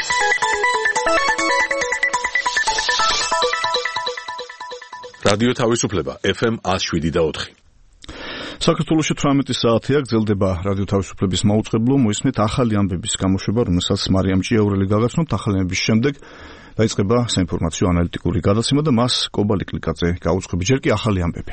რადიო თავისუფლება FM 107.4. საქართველოში 18 საათია გრძელდება რადიო თავისუფლების მაუწყებლო მოისმენთ ახალი ამბების გამოშვება, რომელსაც მარიამ ჭიაურელი გავაცნობთ. ახალი ამბების შემდეგ დაიწყება საინფორმაციო ანალიტიკური გადაცემა და მას კობალი კლიკაძე გაუძღვები. ჯერ კი ახალი ამბები.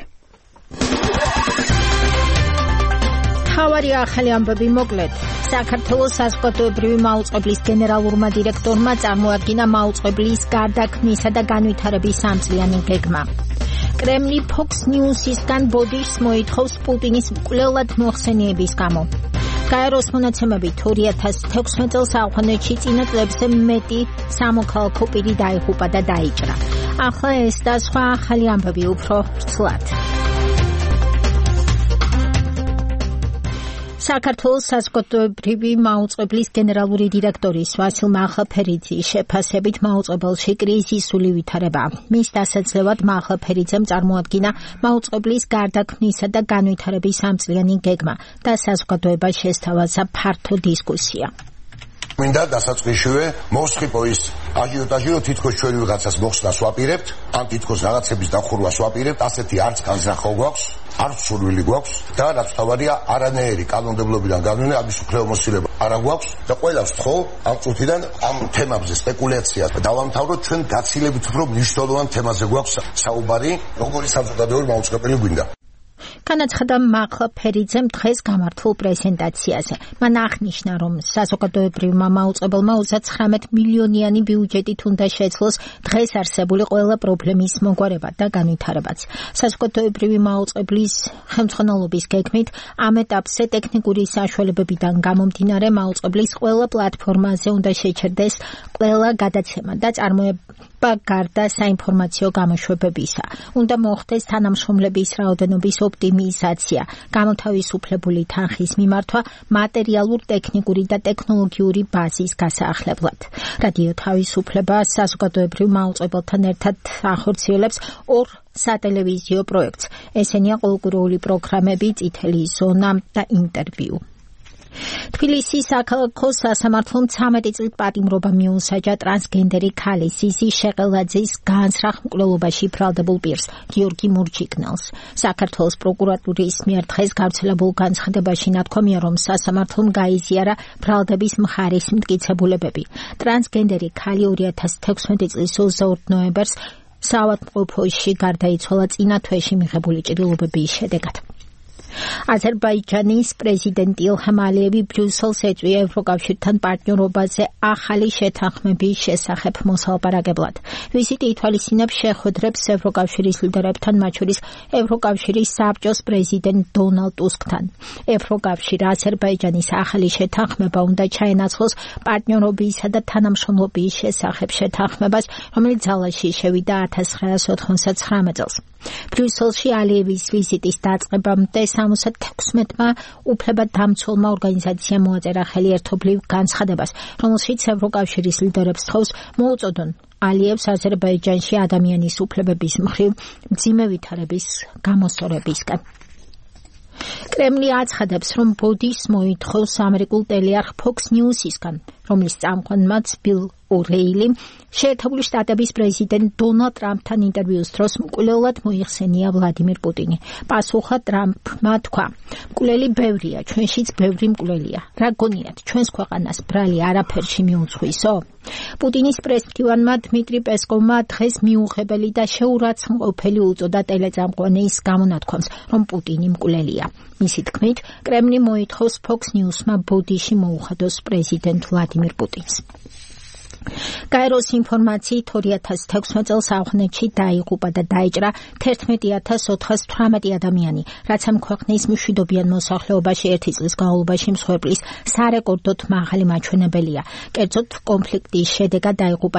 ხავარი ახალი ამბები მოკლედ. საქართველოს საზოგადოებრივი მაუწყებლის გენერალურმა დირექტორმა წარმოადგინა მაუწყებლის გარდაქმნისა და განვითარების სამწლიანი გეგმა. კრემლი Fox News-ისგან ბოდიშს მოითხოვს პუტინის მკვლელად მოხსენიების გამო. გაეროს მონაცემებით 2016 წელს ავღანეთში წინა წლებზე მეტი სამოქალაქო პირი დაიღუპა და დაიჭრა. ახლა ეს და სხვა ახალი ამბები უფრო ვრცლად. საქართველოს საზოგადოებრივი მაუწყებლის გენერალური დირექტორის ვასილ მაღლაფერიძის შეფასებით მაუწყებელში კრიზისული ვითარება. მის დასაძლევად მაღლაფერიძემ წარმოადგინა მაუწყებლის გარდაქმნისა და განვითარების სამწლიანი გეგმა და საზოგადოებას შესთავაზა ფართო დისკუსია. მინდა დასაწყისშივე მოსხიპო ის აჟიოტაჟი, რომ თითქოს ჩვენ ვიღაცას მოხსნას ვაპირებთ, ან თითქოს რაღაცების დახურვას ვაპირებთ, ასეთი არც განზრახო გვაქვს, არც სურვილი გვაქვს და რაც თავარია არანაირი კანონმდებლობიდან განვინე ამის უფლებამოსილება არა გვაქვს და ყველას ვთხოვ ამ წუთიდან ამ თემებზე სპეკულაცია დავამთავროთ. ჩვენ გაცილებით უფრო მნიშვნელოვან თემაზე გვაქვს საუბარი, როგორი საზოგადოებრივი მაუწყებელი გვინდა. განაცხადა მაღლაფერიძემ დღეს გამართულ პრეზენტაციაზე. მან აღნიშნა, რომ საზოგადოებრივმა მაუწყებელმა 39 მილიონიანი ბიუჯეტით უნდა შეძლოს დღეს არსებული ყველა პრობლემის მოგვარება და განვითარებაც. საზოგადოებრივი მაუწყებლის ხელმძღვანელობის გეგმით ამ ეტაპზე ტექნიკური საშუალებებიდან გამომდინარე მაუწყებლის ყველა პლატფორმაზე უნდა შეჩერდეს ყველა გადაცემა და წარმოება გარდა საინფორმაციო გამოშვებებისა. უნდა მოხდეს თანამშრომლების რაოდენობის ოპტიმიზაცია, გამოთავისუფლებული თანხის მიმართვა, მატერიალურ-ტექნიკური და ტექნოლოგიური ბაზის გასაახლებლად. რადიო თავისუფლება საზოგადოებრივ მაუწყებელთან ერთად ახორციელებს ორ სატელევიზიო პროექტს. ესენია კულტურული პროგრამები, წითელი ზონა და ინტერვიუ. თბილისის საქალაქო სასამართლომ 13 წლით პატიმრობა მიუსაჯა ტრანსგენდერი ქალის ისი შეყელაძის განსრახ მკვლელობაში ბრალდებულ პირს გიორგი მურჯიგნელს. საქართველოს პროკურატურის მიერ დღეს გავრცელებულ განცხადებაში ნათქვამია, რომ სასამართლომ გაიზიარა ბრალდების მხარის მტკიცებულებები. ტრანსგენდერი ქალი 2016 წლის 22 ნოემბერს საავადმყოფოში გარდაიცვალა წინა თვეში მიღებული ჭრილობების შედეგად. აზერბაიჯანის პრეზიდენტი ილჰამ ალიევი ბრიუსელს ეწვია ევროკავშირთან პარტნიორობაზე ახალი შეთანხმების შესახებ მოსალაპარაკებლად. ვიზიტი ითვალისწინებს შეხვედრებს ევროკავშირის ლიდერებთან, მათ შორის ევროკავშირის საბჭოს პრეზიდენტ დონალდ ტუსკთან. ევროკავშირი აზერბაიჯანის ახალი შეთანხმება უნდა ჩაენაცვლოს პარტნიორობისა და თანამშრომლობის შესახებ შეთანხმებას, რომელიც ძალაში შევიდა 1999 წელს. ბრიუსელში ალიევის ვიზიტის დაწყებამდე 76-მა უფლებადამცველმა ორგანიზაციამ მოაწერა ხელი ერთობლივ განცხადებას, რომელშიც ევროკავშირის ლიდერებს თხოვს მოუწოდონ ალიევს აზერბაიჯანში ადამიანის უფლებების მხრივ მძიმე ვითარების გამოსწორებისკენ. კრემლი აცხადებს, რომ ბოდიშს მოითხოვს ამერიკულ ტელეარხ Fox News-ისგან, რომლის წამყვანმაც ბილ ორეილი შეერთებული შტატების პრეზიდენტ დონალდ ტრამპთან ინტერვიუს დროს მკვლელად მოიხსენია ვლადიმირ პუტინი. პასუხად ტრამპმა თქვა: მკვლელი ბევრია, ჩვენშიც ბევრი მკვლელია. რა გონიათ, ჩვენს ქვეყანას ბრალი არაფერში მიუძღვისო? პუტინის პრესმდივანმა დმიტრი პესკოვმა დღეს მიუღებელი და შეურაცხმყოფელი უწოდა ტელეწამყვანის გამონათქვამს, რომ პუტინი მკვლელია. მისი თქმით, კრემლი მოითხოვს Fox News-მა ბოდიში მოუხადოს პრეზიდენტ ვლადიმირ პუტინს. გაეროს ინფორმაციით 2016 წელს ავღანეთში დაიღუპა და დაიჭრა 11,418 ადამიანი, რაც ამ ქვეყნის მშვიდობიან მოსახლეობაში ერთი წლის განმავლობაში მსხვერპლის სარეკორდოდ მაღალი მაჩვენებელია. კერძოდ, კონფლიქტის შედეგად დაიღუპა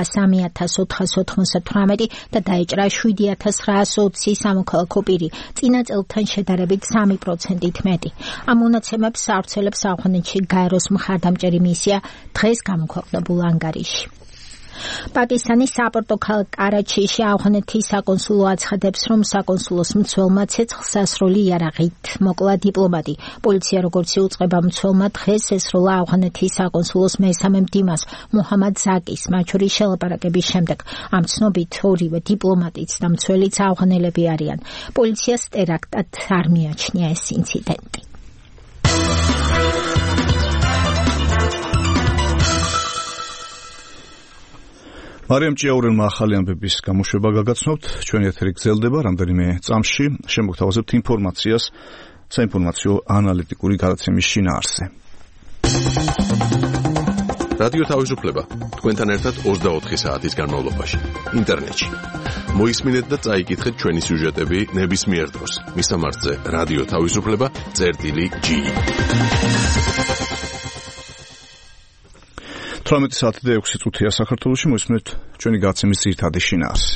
3,498 და დაიჭრა 7,920 სამოქალაქო პირი, წინა წელთან შედარებით 3%-ით მეტი. ამ მონაცემებს ავრცელებს ავღანეთში გაეროს მხარდამჭერი მისია დღეს გამოქვეყნებულ ანგარიში. პაკისტანის საპორტო ქალაქ კარაჩიში ავღანეთის საკონსულო აცხადებს, რომ საკონსულოს მცველმა ცეცხლს ასრული იარაღით მოკლა დიპლომატი. პოლიცია როგორც იუწყება, მცველმა დღეს ესროლა ავღანეთის საკონსულოს მესამე მდივანს მუჰამად ზაკის, მათ შორის შელაპარაკების შემდეგ. ამ ცნობით ორივე დიპლომატიც და მცველიც ავღანელები არიან. პოლიციას ტერაქტად არ მიაჩნია ეს ინციდენტი. მარიამ ჭიაურელმა ახალი ამბების გამოშვება გაგაცნობთ. ჩვენი ეთერი გრძელდება რამდენიმე წამში. შემოგთავაზებთ ინფორმაციას საინფორმაციო ანალიტიკური გადაცემის შინაარსზე. რადიო თავისუფლება თქვენთან ერთად 24 საათის განმავლობაში ინტერნეტში. მოისმინეთ და წაიკითხეთ ჩვენი სიუჟეტები ნებისმიერ დროს. მისამართზე რადიო თავისუფლება.gi 18 საათი და 6 წუთია საქართველოში. მოისმინეთ ჩვენი გადაცემის ძირითადი შინაარსი.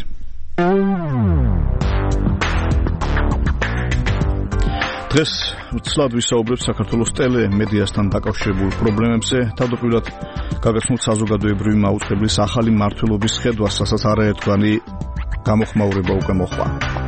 დღეს ცლად ვისაუბრებთ საქართველოს ტელემედიასთან დაკავშირებულ პრობლემებზე. თავდაპირველად გაგაცნობთ საზოგადოებრივი მაუწყებლის ახალი მმართველობის ხედვას, რასაც არაერთგვარი გამოხმაურება უკვე მოხდა.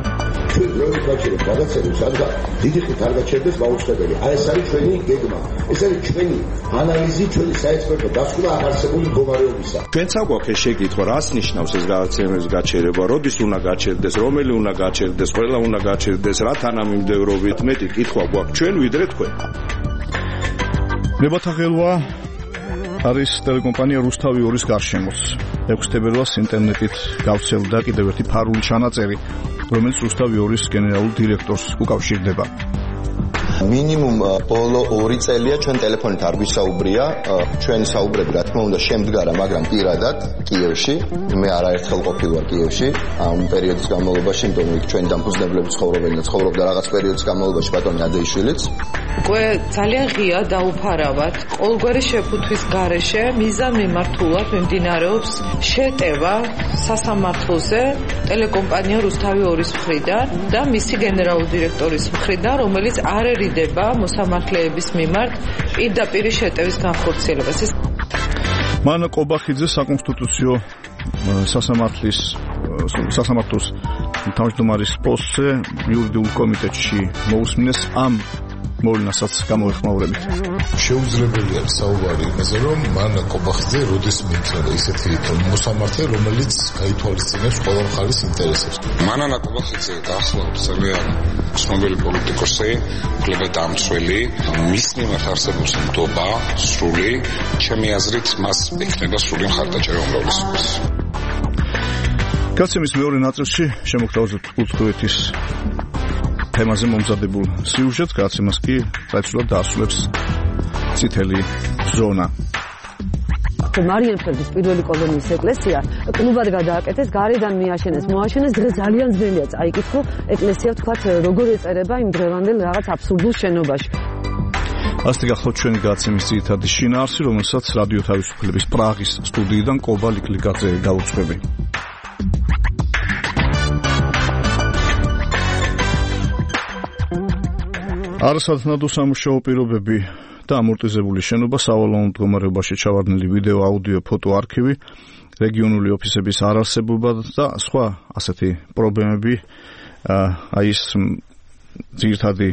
დიდი ხნით არ გაჩერდეს მაუწყებელი. ეს არის ჩვენი გეგმა. ეს არის ჩვენი ანალიზი, ჩვენი საექსპერტო დასკვნა არსებული მდგომარეობისა. ჩვენც აგვაქვს შეკითხვა, რას ნიშნავს ეს გადაცემების გაჩერება, როდის უნდა გაჩერდეს, რომელი უნდა გაჩერდეს, ყველა უნდა გაჩერდეს, რა თანამიმდევრობით. მეტი კითხვა გვაქვს ჩვენ ვიდრე თქვენ. ნებათა ღელვა არის ტელეკომპანია რუსთავი 2-ის გარშემოც. 6 თებერვალს ინტერნეტით გავრცელდა კიდევ ერთი ფარული ჩანაწერი, რომელიც რუსთავი 2-ის გენერალურ დირექტორს უკავშირდება. მინიმუმ ბოლო 2 წელია ჩვენ ტელეფონით არ ვისაუბრია. ჩვენი საუბრები რა თქმა უნდა შემდგარა, მაგრამ პირადად კიევში. მე არაერთხელ ყოფილ ვარ კიევში ამ პერიოდის განმავლობაში, იმიტომ რომ ჩვენი დამფუძნებლები ცხოვრობენ და ცხოვრობდა რაღაც პერიოდის განმავლობაში ბატონი ადეიშვილიც. უკვე ძალიან ღია დაუფარავად ყოველგვარი შეფუთვის გარეშე მიზანმიმართულად მიმდინარეობს შეტევა სასამართლოზე ტელეკომპანია რუსთავი 2-ის მხრიდან და მისი გენერალური დირექტორის მხრიდან, რომელიც არ ერიდება მოსამართლეების მიმართ პირდაპირ შეტევის განხორციელებას. მანა კობახიძე საკონსტიტუციო სასამართლოს თავმჯდომარის პოსტზე იურიდიულ კომიტეტში მოусმინეს ამ მოვლენასაც გამოეხმაურებით. შეუძლებელია საუბარი იმაზე, რომ მანა კობახიძე როდის მიიწოდა ისეთი მოსამართლე, რომელიც გაითვალისწინებს ყველა მხარის ინტერესებს. მანა კობახიძე გახლავთ ძალიან ცნობილი პოლიტიკოსი, კლებადამცველი, მის მიმართ არსებობს ნდობა სრული, ჩემი აზრით მას ექნება სრული მხარდაჭერა უმრავლესობას. გადაცემის მეორე ნაწილში შემოგთავაზებთ უთხრეთის თემაზე მომზადებულ სიუჟეტს, გადაცემას კი დაეცვლათ დაასრულებს წითელი ზონა. მარიამფერდის პირველი კოლონიის ეკლესია კლუბად გადააკეთეს, გარედან მოაშენეს, დღეს ძალიან ძნელია წაიკითხო ეკლესია თქვათ როგორ ეწერება იმ დღევანდელ რაღაც აბსურდულ შენობაში. ასეთი გახლავთ ჩვენი გადაცემის ძირითადი შინაარსი, რომელსაც რადიო თავისუფლების პრაღის სტუდიიდან კობა ლიკლიკაძე გაუძღვები. არასათანადო სამუშაო პირობები და ამორტიზებული შენობა, სავალალო მდგომარეობაში ჩავარდნილი ვიდეო, აუდიო, ფოტო არქივი, რეგიონული ოფისების არარსებობა და სხვა ასეთი პრობლემები, აი ეს ძირითადი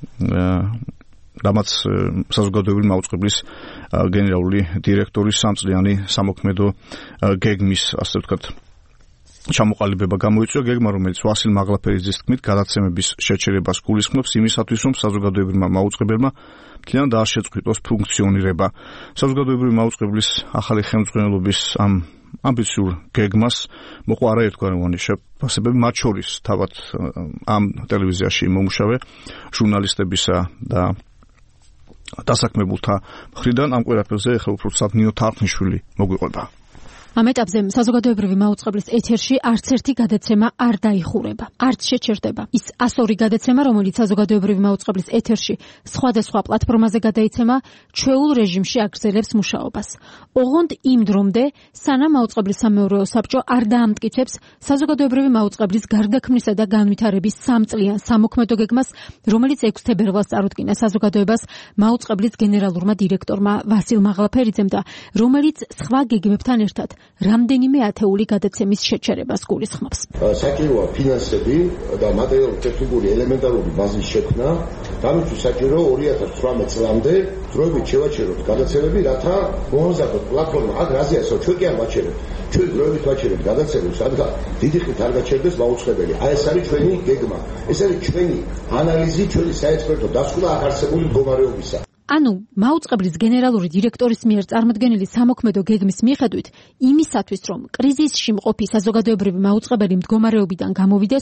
რამაც საზოგადოებრივი მაუწყებლის გენერალური დირექტორის 3 წლიანი სამოქმედო გეგმის, ასე ვთქვათ, ჩამოყალიბება გამოიწვია. გეგმა, რომელიც ვასილ მაღლაფერიძის თქმით გადაცემების შეჩერებას გულისხმობს იმისათვის, რომ საზოგადოებრივმა მაუწყებელმა მთლიანად არ შეწყვიტოს ფუნქციონირება. საზოგადოებრივი მაუწყებლის ახალი ხელმძღვანელობის ამ ამბიციურ გეგმას მოყვა არაერთგვაროვანი შეფასებები, მათ შორის თავად ამ ტელევიზიაში მომუშავე ჟურნალისტებისა და დასაქმებულთა მხრიდან. ამ ყველაფერზე ახლა უფრო ნინო თარხნიშვილი მოგვიყვება. ამ ეტაპზე საზოგადოებრივი მაუწყებლის ეთერში არც ერთი გადაცემა არ დაიხურება, არც შეჩერდება. ის 102 გადაცემა, რომელიც საზოგადოებრივი მაუწყებლის ეთერში სხვადასხვა პლატფორმაზე გადაიცემა, ჩვეულ რეჟიმში აგრძელებს მუშაობას. ოღონდ იმ დრომდე, სანამ მაუწყებლის სამეურვეო საბჭო არ დაამტკიცებს საზოგადოებრივი მაუწყებლის გარდაქმნისა და განვითარების 3 წლიან სამოქმედო გეგმას, რომელიც 6 თებერვალს წარუდგინა საზოგადოებას მაუწყებლის გენერალურმა დირექტორმა ვასილ მაღლაფერიძემ და რომელიც სხვა გეგმებთან ერთად რამდენიმე ათეული გადაცემის შეჩერებას გულისხმობს. საჭიროა ფინანსები და მატერიალურ-ტექნიკური ელემენტარული ბაზის შექმნა, გამოსვლის საჭირო 2018 წლამდე დროებით შევაჩეროთ გადაცემები, რათა მოამზადოთ პლატფორმა. აქ რაზეა, ჩვენ კი არ ვაჩერებთ. ჩვენ დროებით ვაჩერებთ გადაცემებს, რადგან დიდი ხნით არ გაჩერდეს მაუწყებელი. აი ეს არის ჩვენი გეგმა. ეს არის ჩვენი ანალიზი, ჩვენი საექსპერტო დასკვნა აქ არსებული მდგომარეობისა. ანუ მაუწყებლის გენერალური დირექტორის მიერ წარმოდგენილი სამოქმედო გეგმის მიხედვით, იმისათვის რომ კრიზისში მყოფი საზოგადოებრივი მაუწყებელი მდგომარეობიდან გამოვიდეს,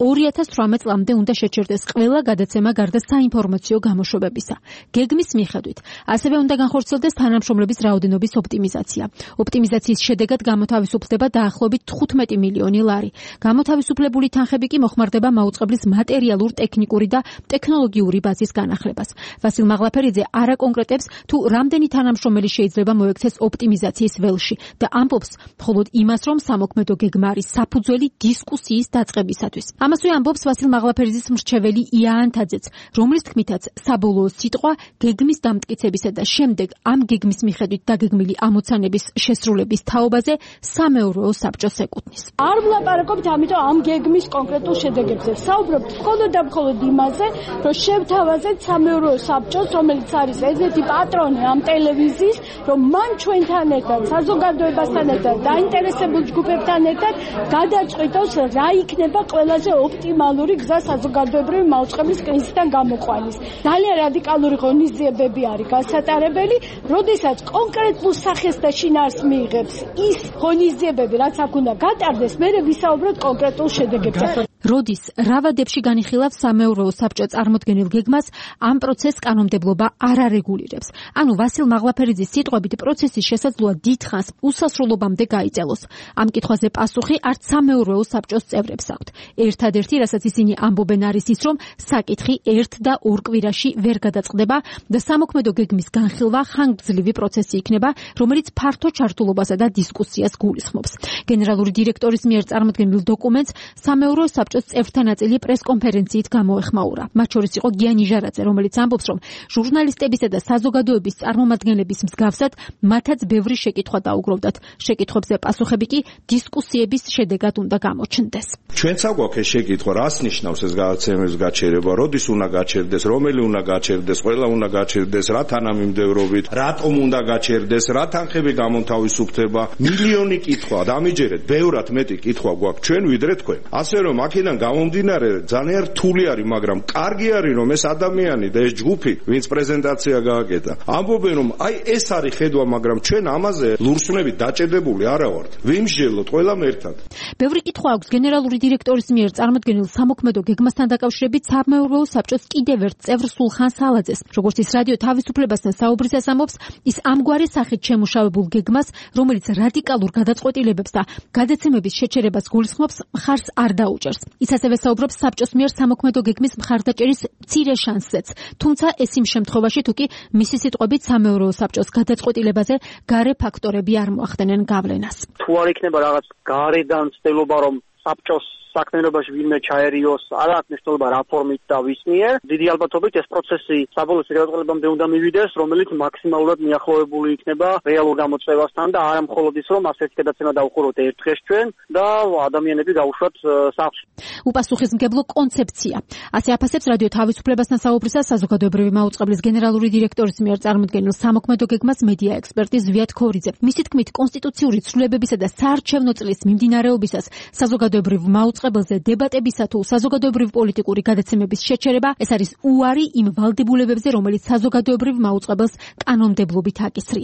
2018 წლამდე უნდა შეჩერდეს ყველა გადაცემა გარდა საინფორმაციო გამოშვებებისა. გეგმის მიხედვით, ასევე უნდა განხორციელდეს თანამშრომლების რაოდენობის ოპტიმიზაცია. ოპტიმიზაციის შედეგად გამოთავისუფლდება დაახლოებით 15 მილიონი ლარი. გამოთავისუფლებული თანხები კი მოხმარდება მაუწყებლის მატერიალურ-ტექნიკური და ტექნოლოგიური ბაზის განახლებას. ვასილ მაღლაფერიძე არ აკონკრეტებს თუ რამდენი თანამშრომელი შეიძლება მოექცეს ოპტიმიზაციის ველში და ამბობს მხოლოდ იმას, რომ სამოქმედო გეგმა არის საფუძველი დისკუსიის დაწყებისათვის. ამასვე ამბობს ვასილ მაღლაფერიძის მრჩეველი იაან თაძეც, რომლის თქმითაც საბოლოო სიტყვა გეგმის დამტკიცებისა და შემდეგ ამ გეგმის მიხედვით დაგეგმილი ამოცანების შესრულების თაობაზე სამეურვეო საბჭოს ეკუთვნის. არ ვლაპარაკობთ ამიტომ ამ გეგმის კონკრეტულ შედეგებზე. საუბრობთ მხოლოდ და მხოლოდ იმაზე, რომ შევთავაზეთ სამეურვეო საბჭოს, რომელიც არის ერთ-ერთი პატრონი ამ ტელევიზიის, რომ მან ჩვენთან ერთად, საზოგადოებასთან ერთად, დაინტერესებულ ჯგუფებთან ერთად გადაწყვიტოს, რა იქნება ყველაზე ოპტიმალური გზა საზოგადოებრივი მაუწყებლის კრიზისიდან გამოყვანის. ძალიან რადიკალური ღონისძიებები არის გასატარებელი, როდესაც კონკრეტულ სახეს და შინაარსს მიიღებს ის ღონისძიებები, რაც აქ უნდა გატარდეს, მერე ვისაუბროთ კონკრეტულ შედეგებზე. როდის რა ვადებში განიხილავს სამეურვეო საბჭო წარმოდგენილ გეგმას, ამ პროცესს კანონმდებლობა არ არეგულირებს. ანუ ვასილ მაღლაფერიძის სიტყვებით პროცესის შესაძლოა დიდხანს უსასრულობამდე გაიწელოს. ამ კითხვაზე პასუხი არც სამეურვეო საბჭოს წევრებს აქვთ. ერთადერთი, რასაც ისინი ამბობენ, არის ის, რომ საკითხი 1 და 2 კვირაში ვერ გადაწყდება და სამოქმედო გეგმის განხილვა ხანგრძლივი პროცესი იქნება, რომელიც ფართო ჩართულობასა და დისკუსიას გულისხმობს. გენერალური დირექტორის მიერ წარმოდგენილ დოკუმენტს სამეურვეო საბჭოს წევრთა ნაწილი პრესკონფერენციით გამოეხმაურა. მათ შორის იყო გიანი ჟარაძე, რომელიც ამბობს, რომ ჟურნალისტებისა და საზოგადოების წარმომადგენლების მსგავსად მათაც ბევრი შეკითხვა დაუგროვდათ. შეკითხვებზე პასუხები კი დისკუსიების შედეგად უნდა გამოჩნდეს. ჩვენც აგვაქვს ეს შეკითხვა, რას ნიშნავს ეს გადაცემების გაჩერება, როდის უნდა გაჩერდეს, რომელი უნდა გაჩერდეს, ყველა უნდა გაჩერდეს, რა თანამიმდევრობით, რატომ უნდა გაჩერდეს, რა თანხები გამონთავისუფლდება, მილიონი კითხვა, დამიჯერეთ, ბევრად მეტი კითხვა გვაქვს ჩვენ ვიდრე თქვენ. ასე რომ აქედან გამომდინარე ძალიან რთული არის, მაგრამ კარგი არის, რომ ეს ადამიანი და ეს ჯგუფი, ვინც პრეზენტაცია გააკეთა, ამბობენ, რომ აი ეს არის ხედვა, მაგრამ ჩვენ ამაზე ლურსმნებით დაჭედებული არა ვართ. ვიმსჯელოთ ყველამ ერთად. ბევრი კითხვა აქვს გენერალური დირექტორის მიერ წარმოდგენილ სამოქმედო გეგმასთან დაკავშირებით სამეურვეო საბჭოს კიდევ ერთ წევრ სულხან სალაძეს. როგორც ის რადიო თავისუფლებასთან საუბრისას ამბობს, ის ამგვარი სახით შემუშავებულ გეგმას, რომელიც რადიკალურ გადაწყვეტილებებს და გადაცემების შეჩერებას გულისხმობს, მხარს არ დაუჭერს. ის ასევე საუბრობს საბჭოს მიერ სამოქმედო გეგმის მხარდაჭერის მცირე შანსზეც, თუმცა ეს იმ შემთხვევაში, თუ კი მისი სიტყვებით სამეურვეო საბჭოს გადაწყვეტილებაზე გარე ფაქტორები არ მოახდენენ გავლენას. თუ არ იქნება რაღაც გარედან ცდილობა, რომ საბჭოს საქმიანობაში ვინმე ჩაერიოს, არ აქვს მნიშვნელობა რა ფორმით და ვის მიერ. დიდი ალბათობით ეს პროცესი საბოლოო გადაწყვეტილებამდე უნდა მივიდეს, რომელიც მაქსიმალურად მიახლოვებული იქნება რეალურ გამოწვევასთან და არა მხოლოდ ის, რომ ასეთი გადაცემა დავუყუროთ ერთ დღეს ჩვენ და ადამიანები გაუშვათ სახლში. უპასუხისმგებლო კონცეფცია. ასე აფასებს რადიო თავისუფლებასთან საუბრისას საზოგადოებრივი მაუწყებლის გენერალური დირექტორის მიერ წარმოდგენილ სამოქმედო გეგმას მედია ექსპერტი ზვიად ქორიძე. მისი თქმით, კონსტიტუციური ცვლილებებისა და საარჩევნო წლის მიმდინარეობისას საზოგადოებრივ მაუწყებელზე დებატებისა თუ საზოგადოებრივ პოლიტიკური გადაცემების შეჩერება, ეს არის უარი იმ ვალდებულებებზე, რომელიც საზოგადოებრივ მაუწყებელს კანონმდებლობით აკისრია.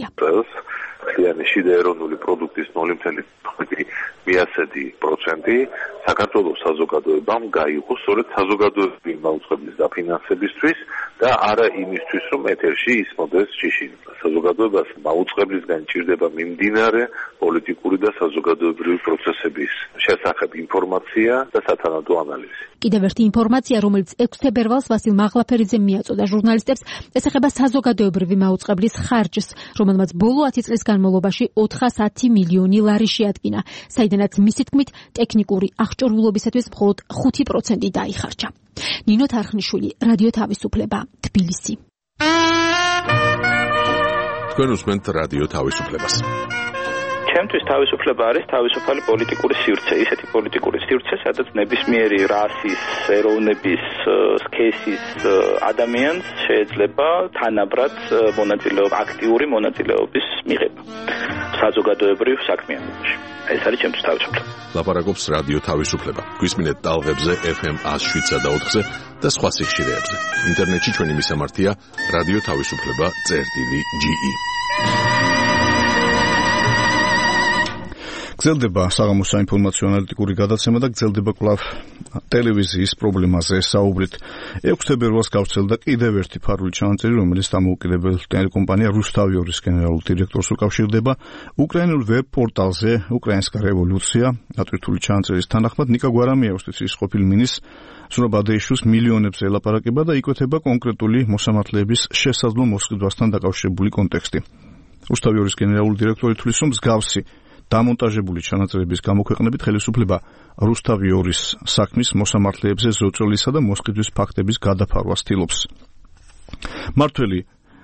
მთლიანი შიდა ეროვნული პროდუქტის 0.5% საქართველოს საზოგადოებამ გაიღო სწორედ საზოგადოებრივი მაუწყებლის დაფინანსებისთვის და არა იმისთვის, რომ ეთერში ისმოდეს ჯიში. საზოგადოებას მაუწყებლისგან ჭირდება მიმდინარე პოლიტიკური და საზოგადოებრივი პროცესების შესახებ ინფორმაცია და სათანადო ანალიზი. კიდევ ერთი ინფორმაცია, რომელიც 6 თებერვალს ვასილ მაღლაფერიძემ მიაწოდა ჟურნალისტებს, ესახება საზოგადოებრივი მაუწყებლის ხარჯს, რომელმაც ბოლო 10 წლის განმავლობაში 410 მილიონი ლარი შეადგინა, საიდანაც მისი თქმით ტექნიკური აღჭურვილობისათვის მხოლოდ 5% დაიხარჯა. ნინო თარხნიშვილი, რადიო თავისუფლება, თბილისი. თქვენ უსმენთ რადიო თავისუფლებას. ჩემთვის თავისუფლება არის თავისუფალი პოლიტიკური სივრცე, ისეთი პოლიტიკური სივრცე, სადაც ნებისმიერი რასის, ეროვნების, სქესის ადამიანს შეიძლება თანაბრად აქტიური მონაწილეობის მიღება საზოგადოებრივ საქმიანობაში. ეს არის ჩემთვის თავისუფლება. ლაპარაკობს რადიო თავისუფლება. გვისმინეთ ტალღებზე FM 107.4-ზე და სხვა სიხშირეებზე. ინტერნეტში ჩვენი მისამართია რადიო თავისუფლება.ge. გრძელდება საღამოს საინფორმაციო ანალიტიკური გადაცემა და გრძელდება კვლავ ტელევიზიის პრობლემაზე საუბრით. 6 თებერვალს გავრცელდა კიდევ ერთი ფარული ჩანაწერი, რომელიც დამოუკიდებელ ტელეკომპანია რუსთავიორის გენერალურ დირექტორს უკავშირდება. უკრაინულ ვებ პორტალზე უკრაინსკა რევოლუცია ატვირთული ჩანაწერის თანახმად ნიკა გვარამია იუსტიციის ყოფილი მინისტრს ზურაბ ადეიშვილს მილიონებს ელაპარაკება და იკვეთება კონკრეტული მოსამართლეების შესაძლო მოსყიდვასთან დაკავშირებული კონტექსტი. რუსთავიორის გენერალური დირექტორი თვლის, რომ მსგავსი დამონტაჟებული ჩანაწერების გამოქვეყნებით ხელისუფლება რუსთავიორის საქმის მოსამართლეებზე ზოწოლისა და მოსყიდვის ფაქტების გადაფარვას ცდილობს. მართველი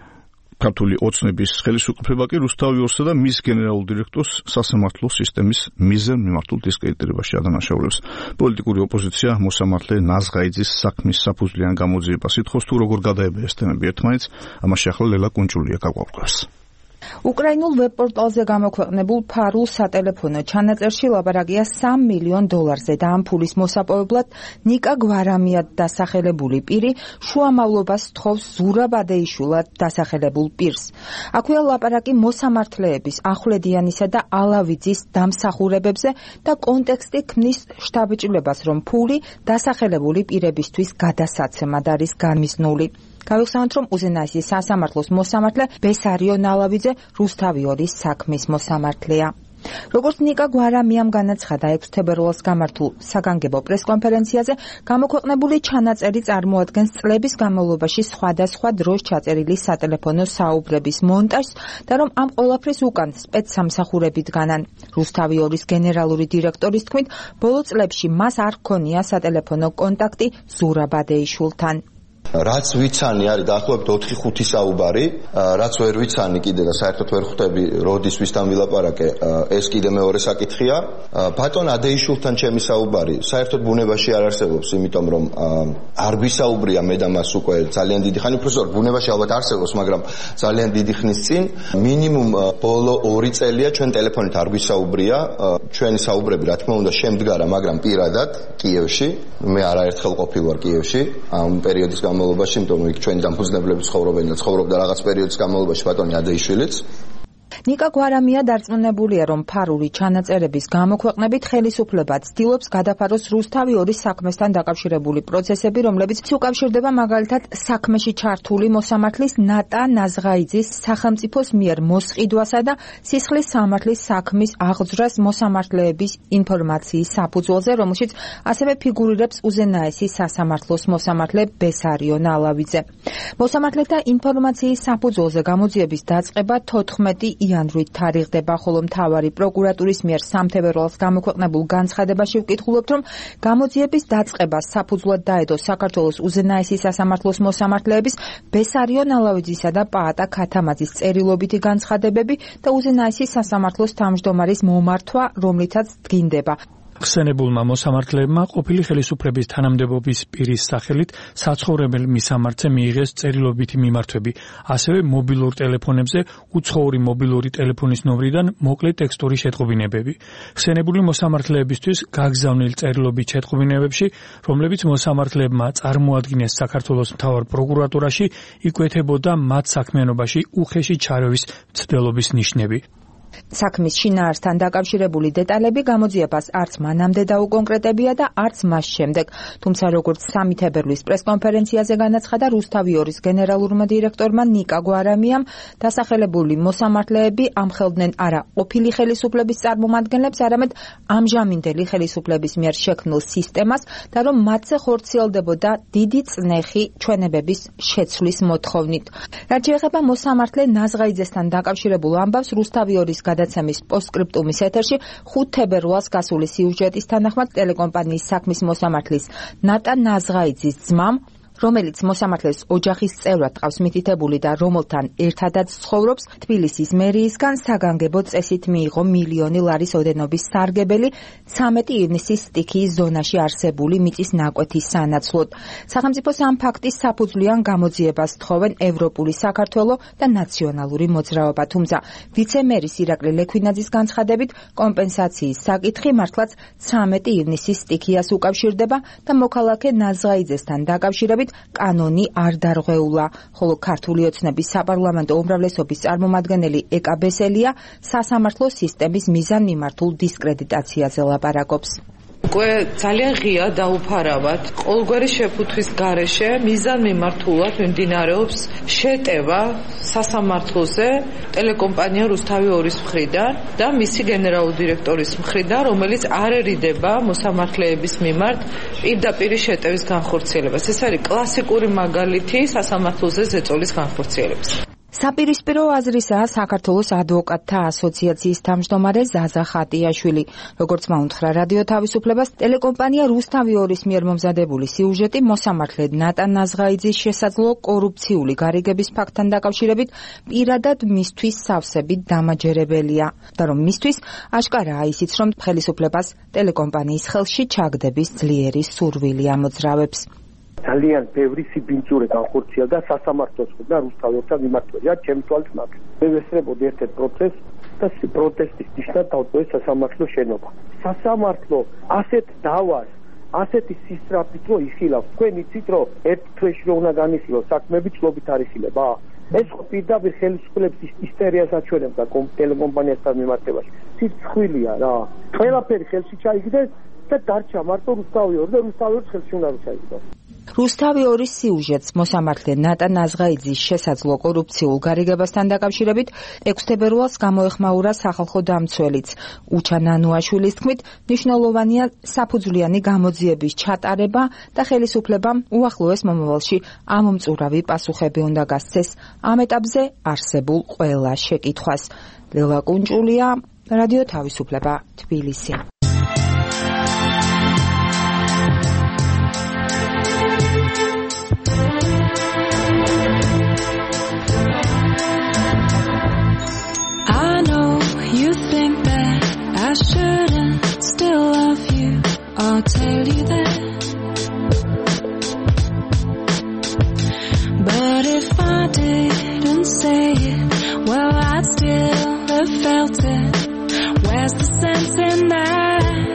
ქართული ოცნების ხელისუფლება კი რუსთავიორსა და მის გენერალურ დირექტორს სასამართლო სისტემის მიზერ მიმართულ დისკრედიტირებაში ადანაშაულებს. პოლიტიკური ოპოზიცია მოსამართლე ნაზღაიძის საქმის საფუძვლიან გამოძიებას ითხოვს, თუ როგორ გადაება ეს თემები ერთმანეთს, ამაში ახლა ლელა კუნჭულია გაგვაყურებს. უკრაინულ ვებ-პორტალზე გამოქვეყნებულ ფარულ სატელეფონო ჩანაწერში ლაპარაკია $3 მილიონ და ამ ფულის მოსაპოვებლად ნიკა გვარამიად დასახელებული პირი შუამავლობას თხოვს ზურაბ ადეიშვილად დასახელებულ პირს. აქვეა ლაპარაკი მოსამართლეების ახვლედიანისა და ალავიძის დამსახურებებზე და კონტექსტი ქმნის შთაბეჭდილებას, რომ ფული დასახელებული პირებისთვის გადასაცემად არის გამიზნული. გავიხსენოთ, რომ უზენაესის სასამართლოს მოსამართლე ბესარიო ნალავიძე რუსთავიორის საქმის მოსამართლეა. როგორც ნიკა გვარამიამ განაცხადა 6 თებერვალს გამართულ საგანგებო პრესკონფერენციაზე, გამოქვეყნებული ჩანაწერი წარმოადგენს წლების განმავლობაში სხვადასხვა დროს ჩაწერილი სატელეფონო საუბრების მონტაჟს და რომ ამ ყველაფრის უკან სპეცსამსახურები დგანან. რუსთავიორის გენერალური დირექტორის თქმით, ბოლო წლებში მას არ ჰქონია სატელეფონო კონტაქტი ზურაბ ადეიშვილთან. რაც ვიცანი არის დაახლოებით 4-5 საუბარი, რაც ვერ ვიცანი კიდე და საერთოდ ვერ ხვდები როდის ვისთან ვილაპარაკე, ეს კიდე მეორე საკითხია. ბატონ ადეიშვილთან ჩემი საუბარი საერთოდ ბუნებაში არ არსებობს, იმიტომ რომ არ ვისაუბრია მე და მას უკვე ძალიან დიდი ხანი, უბრალოდ ბუნებაში ალბათ არსებობს, მაგრამ ძალიან დიდი ხნის წინ, მინიმუმ ბოლო 2 წელია ჩვენ ტელეფონით არ ვისაუბრია, ჩვენი საუბრები რა თქმა უნდა შემდგარა, მაგრამ პირადად კიევში, მე არაერთხელ ყოფილ ვარ კიევში, ამ პერიოდის განმავლობაში, იმიტომ რომ იქ ჩვენი დამფუძნებლები ცხოვრობენ და ცხოვრობდა რაღაც პერიოდის განმავლობაში ბატონი ადეიშვილიც. ნიკა გვარამია დარწმუნებულია, რომ ფარული ჩანაწერების გამოქვეყნებით ხელისუფლება ცდილობს გადაფაროს რუსთავიორის საქმესთან დაკავშირებული პროცესები, რომლებიც უკავშირდება მაგალითად საქმეში ჩართული მოსამართლის ნატა ნაზღაიძის სახელმწიფოს მიერ მოსყიდვასა და სისხლის სამართლის საქმის აღძვრას მოსამართლეების ინფორმაციის საფუძველზე, რომელშიც ასევე ფიგურირებს უზენაესი სასამართლოს მოსამართლე ბესარიო ნალავიძე. მოსამართლეთა ინფორმაციის საფუძველზე გამოძიების დაწყება 14 იანვრით თარიღდება, ხოლო მთავარი პროკურატურის მიერ 3 თებერვალს გამოქვეყნებულ განცხადებაში ვკითხულობთ, რომ გამოძიების დაწყებას საფუძვლად დაედო საქართველოს უზენაესი სასამართლოს მოსამართლეების ბესარიო ნალავიძისა და პაატა ქათამაძის წერილობითი განცხადებები და უზენაესი სასამართლოს თავმჯდომარის მომართვა, რომლითაც დგინდება. ხსენებულმა მოსამართლეებმა ყოფილი ხელისუფლების თანამდებობის პირის სახელით საცხოვრებელ მისამართზე მიიღეს წერილობითი მიმართვები, ასევე მობილურ ტელეფონებზე უცხოური მობილური ტელეფონის ნომრიდან მოკლე ტექსტური შეტყობინებები. ხსენებული მოსამართლეებისთვის გაგზავნილ წერილობით შეტყობინებებში, რომლებიც მოსამართლეებმა წარმოადგინეს საქართველოს მთავარ პროკურატურაში, იკვეთებოდა მათ საქმიანობაში უხეში ჩარევის მცდელობის ნიშნები. საქმის შინაარსთან დაკავშირებული დეტალები გამოძიებას არც მანამდე დაუკონკრეტებია და არც მას შემდეგ. თუმცა როგორც 3 თებერვლის პრესკონფერენციაზე განაცხადა რუსთავიორის გენერალურმა დირექტორმა ნიკა გვარამიამ, დასახელებული მოსამართლეები ამხელდნენ არა ყოფილი ხელისუფლების წარმომადგენლებს, არამედ ამჟამინდელი ხელისუფლების მიერ შექმნილ სისტემას და რომ მათზე ხორციელდებოდა დიდი წნეხი ჩვენებების შეცვლის მოთხოვნით. რაც შეეხება მოსამართლე ნაზღაიძესთან დაკავშირებულ ამბავს, რუსთავიორის გადაცემის პოსტსკრიპტუმის ეთერში 5 თებერვალს გასული სიუჟეტის თანახმად ტელეკომპანიის საქმის მოსამართლის ნატა ნაზღაიძის ძმამ რომელიც მოსამართლეს ოჯახის წევრად ყავს მითითებული და რომელთან ერთადაც ცხოვრობს, თბილისის მერიისგან საგანგებო წესით მიიღო 1 მილიონი ლარის ოდენობის სარგებელი 13 ივნისის სტიქიის ზონაში არსებული მიწის ნაკვეთის სანაცვლოდ. სახელმწიფოს ამ ფაქტის საფუძვლიან გამოძიებას თხოვენ ევროპული საქართველო და ნაციონალური მოძრაობა, თუმცა ვიცე-მერის ირაკლი ლექვინაძის განცხადებით კომპენსაციის საკითხი მართლაც 13 ივნისის სტიქიას უკავშირდება და მოქალაქე ნაზღაიძესთან დაკავშირებით კანონი არ დარღვეულა, ხოლო ქართული ოცნების საპარლამენტო უმრავლესობის წარმომადგენელი ეკა ბესელია სასამართლო სისტემის მიზანმიმართულ დისკრედიტაციაზე ლაპარაკობს. უკვე ძალიან ღია დაუფარავად ყოველგვარი შეფუთვის გარეშე მიზანმიმართულად მიმდინარეობს შეტევა სასამართლოზე ტელეკომპანია რუსთავი 2-ის მხრიდან და მისი გენერალური დირექტორის მხრიდან, რომელიც არ ერიდება მოსამართლეების მიმართ პირდაპირი შეტევის განხორციელებას. ეს არის კლასიკური მაგალითი სასამართლოზე ზეწოლის განხორციელების. საპირისპირო აზრისაა საქართველოს ადვოკატთა ასოციაციის თავმჯდომარე ზაზა ხატიაშვილი. როგორც მოუნთხრა რადიო თავისუფლებას, ტელეკომპანია რუსთავი 2-ის მიერ მომზადებული სიუჟეტი მოსამართლე ნატა ნაზღაიძის შესაძლო კორუფციული გარიგების ფაქტთან დაკავშირებით პირადად მისთვის სავსებით დამაჯერებელია და რომ მისთვის აშკარაა ისიც, რომ ხელისუფლებას ტელეკომპანიის ხელში ჩაგდების ძლიერი სურვილი ამოძრავებს. ძალიან ბევრი სიბინძურე განხორციელდა სასამართლოს და რუსთაველთან მიმართული. ჩემი თვალით მაგ. მე ვესწრებოდი ერთ-ერთ პროცესს და პროტესტის ნიშნად დავტოვე სასამართლოს შენობა. სასამართლო ასეთ დავას, ასეთი სისწრაფით რო იხილავს. თქვენ იცით რომ ერთ თვეში რო უნდა განიხილოს საქმეები ცლობით არ იხილება? ეს ხო პირდაპირ ხელისუფლების ისტორიას აჩვენებდა ტელეკომპანიასთან მიმართებაში. სიცხვილია რა. ყველაფერი ხელში ჩაიგდეს და დარჩა მარტო რუსთავი 2 და რუსთავი 2 ხელში უნდა ჩაიგდეს. რუსთავი 2-ის სიუჟეტს მოსამართლე ნატა ნაზღაიძის შესაძლო კორუფციულ გარიგებასთან დაკავშირებით 6 თებერვალს გამოეხმაურა სახალხო დამცველიც. უჩა ნანუაშვილის თქმით, მნიშვნელოვანია საფუძვლიანი გამოძიების ჩატარება და ხელისუფლებამ უახლოეს მომავალში ამომწურავი პასუხები უნდა გასცეს ამ ეტაპზე არსებულ ყველა შეკითხვას. ლელა კუნჭულია, რადიო თავისუფლება, თბილისი. I shouldn't still love you, I'll tell you that. But if I didn't say it, well, I'd still have felt it. Where's the sense in that?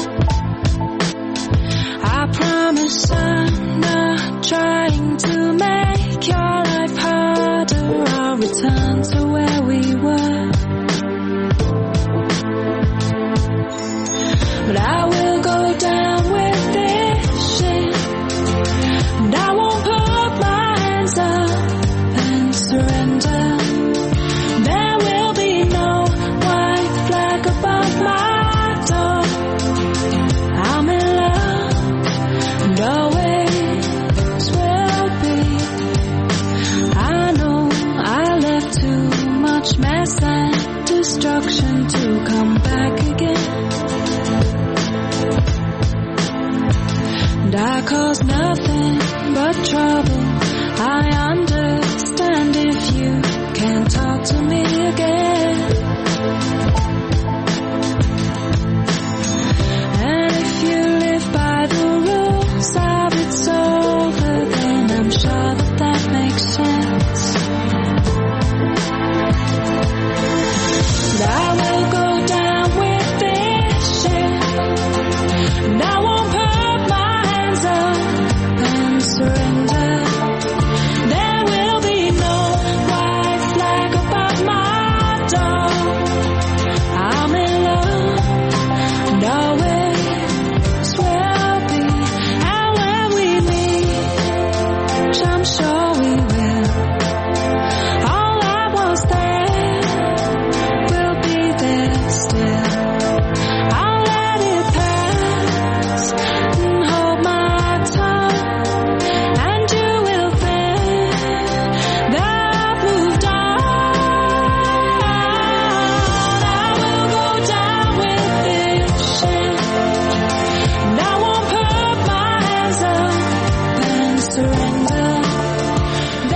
I promise I'm not trying to make your life harder. I'll return to where we were. But I will go down with this shit, and I won't put my hands up and surrender. There will be no white flag above my door. I'm in love, and always will be. I know I left too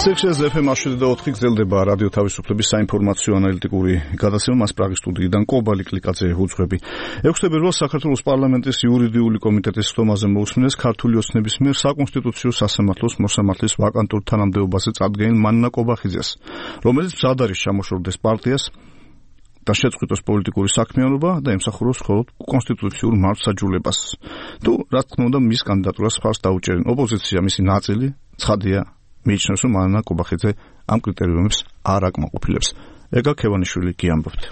სექციას FM 104 გრძელდება რადიო თავისუფლების საინფორმაციო ანალიტიკური გადაცემა. მას პრაღის სტუდიიდან კობალი კლიკაძე უძღვები. 6 თებერვალს საქართველოს პარლამენტის იურიდიული კომიტეტის ხდომაზე მოусმინეს ქართული ოცნების მიერ საკონსტიტუციო სასამართლოს მოსამართლის ვაკანტურ თანამდებობაზე წარდგენილ მანნა კობახიძეს, რომელიც მზად არის ჩამოშორდეს პარტიას და შეწყვიტოს პოლიტიკური საქმიანობა და ემსახუროს მხოლოდ კონსტიტუციურ მართლმსაჯულებას. თუ რა თქმა უნდა მის კანდიდატურას მხარს დაუჭერენ ოპოზიცია, მისი ნაწილი ცხადია მიიჩნევს, რომ მანნა კობახიძე ამ კრიტერიუმებს არ აკმაყოფილებს. ეგა ქევანიშვილი კი ამბობთ.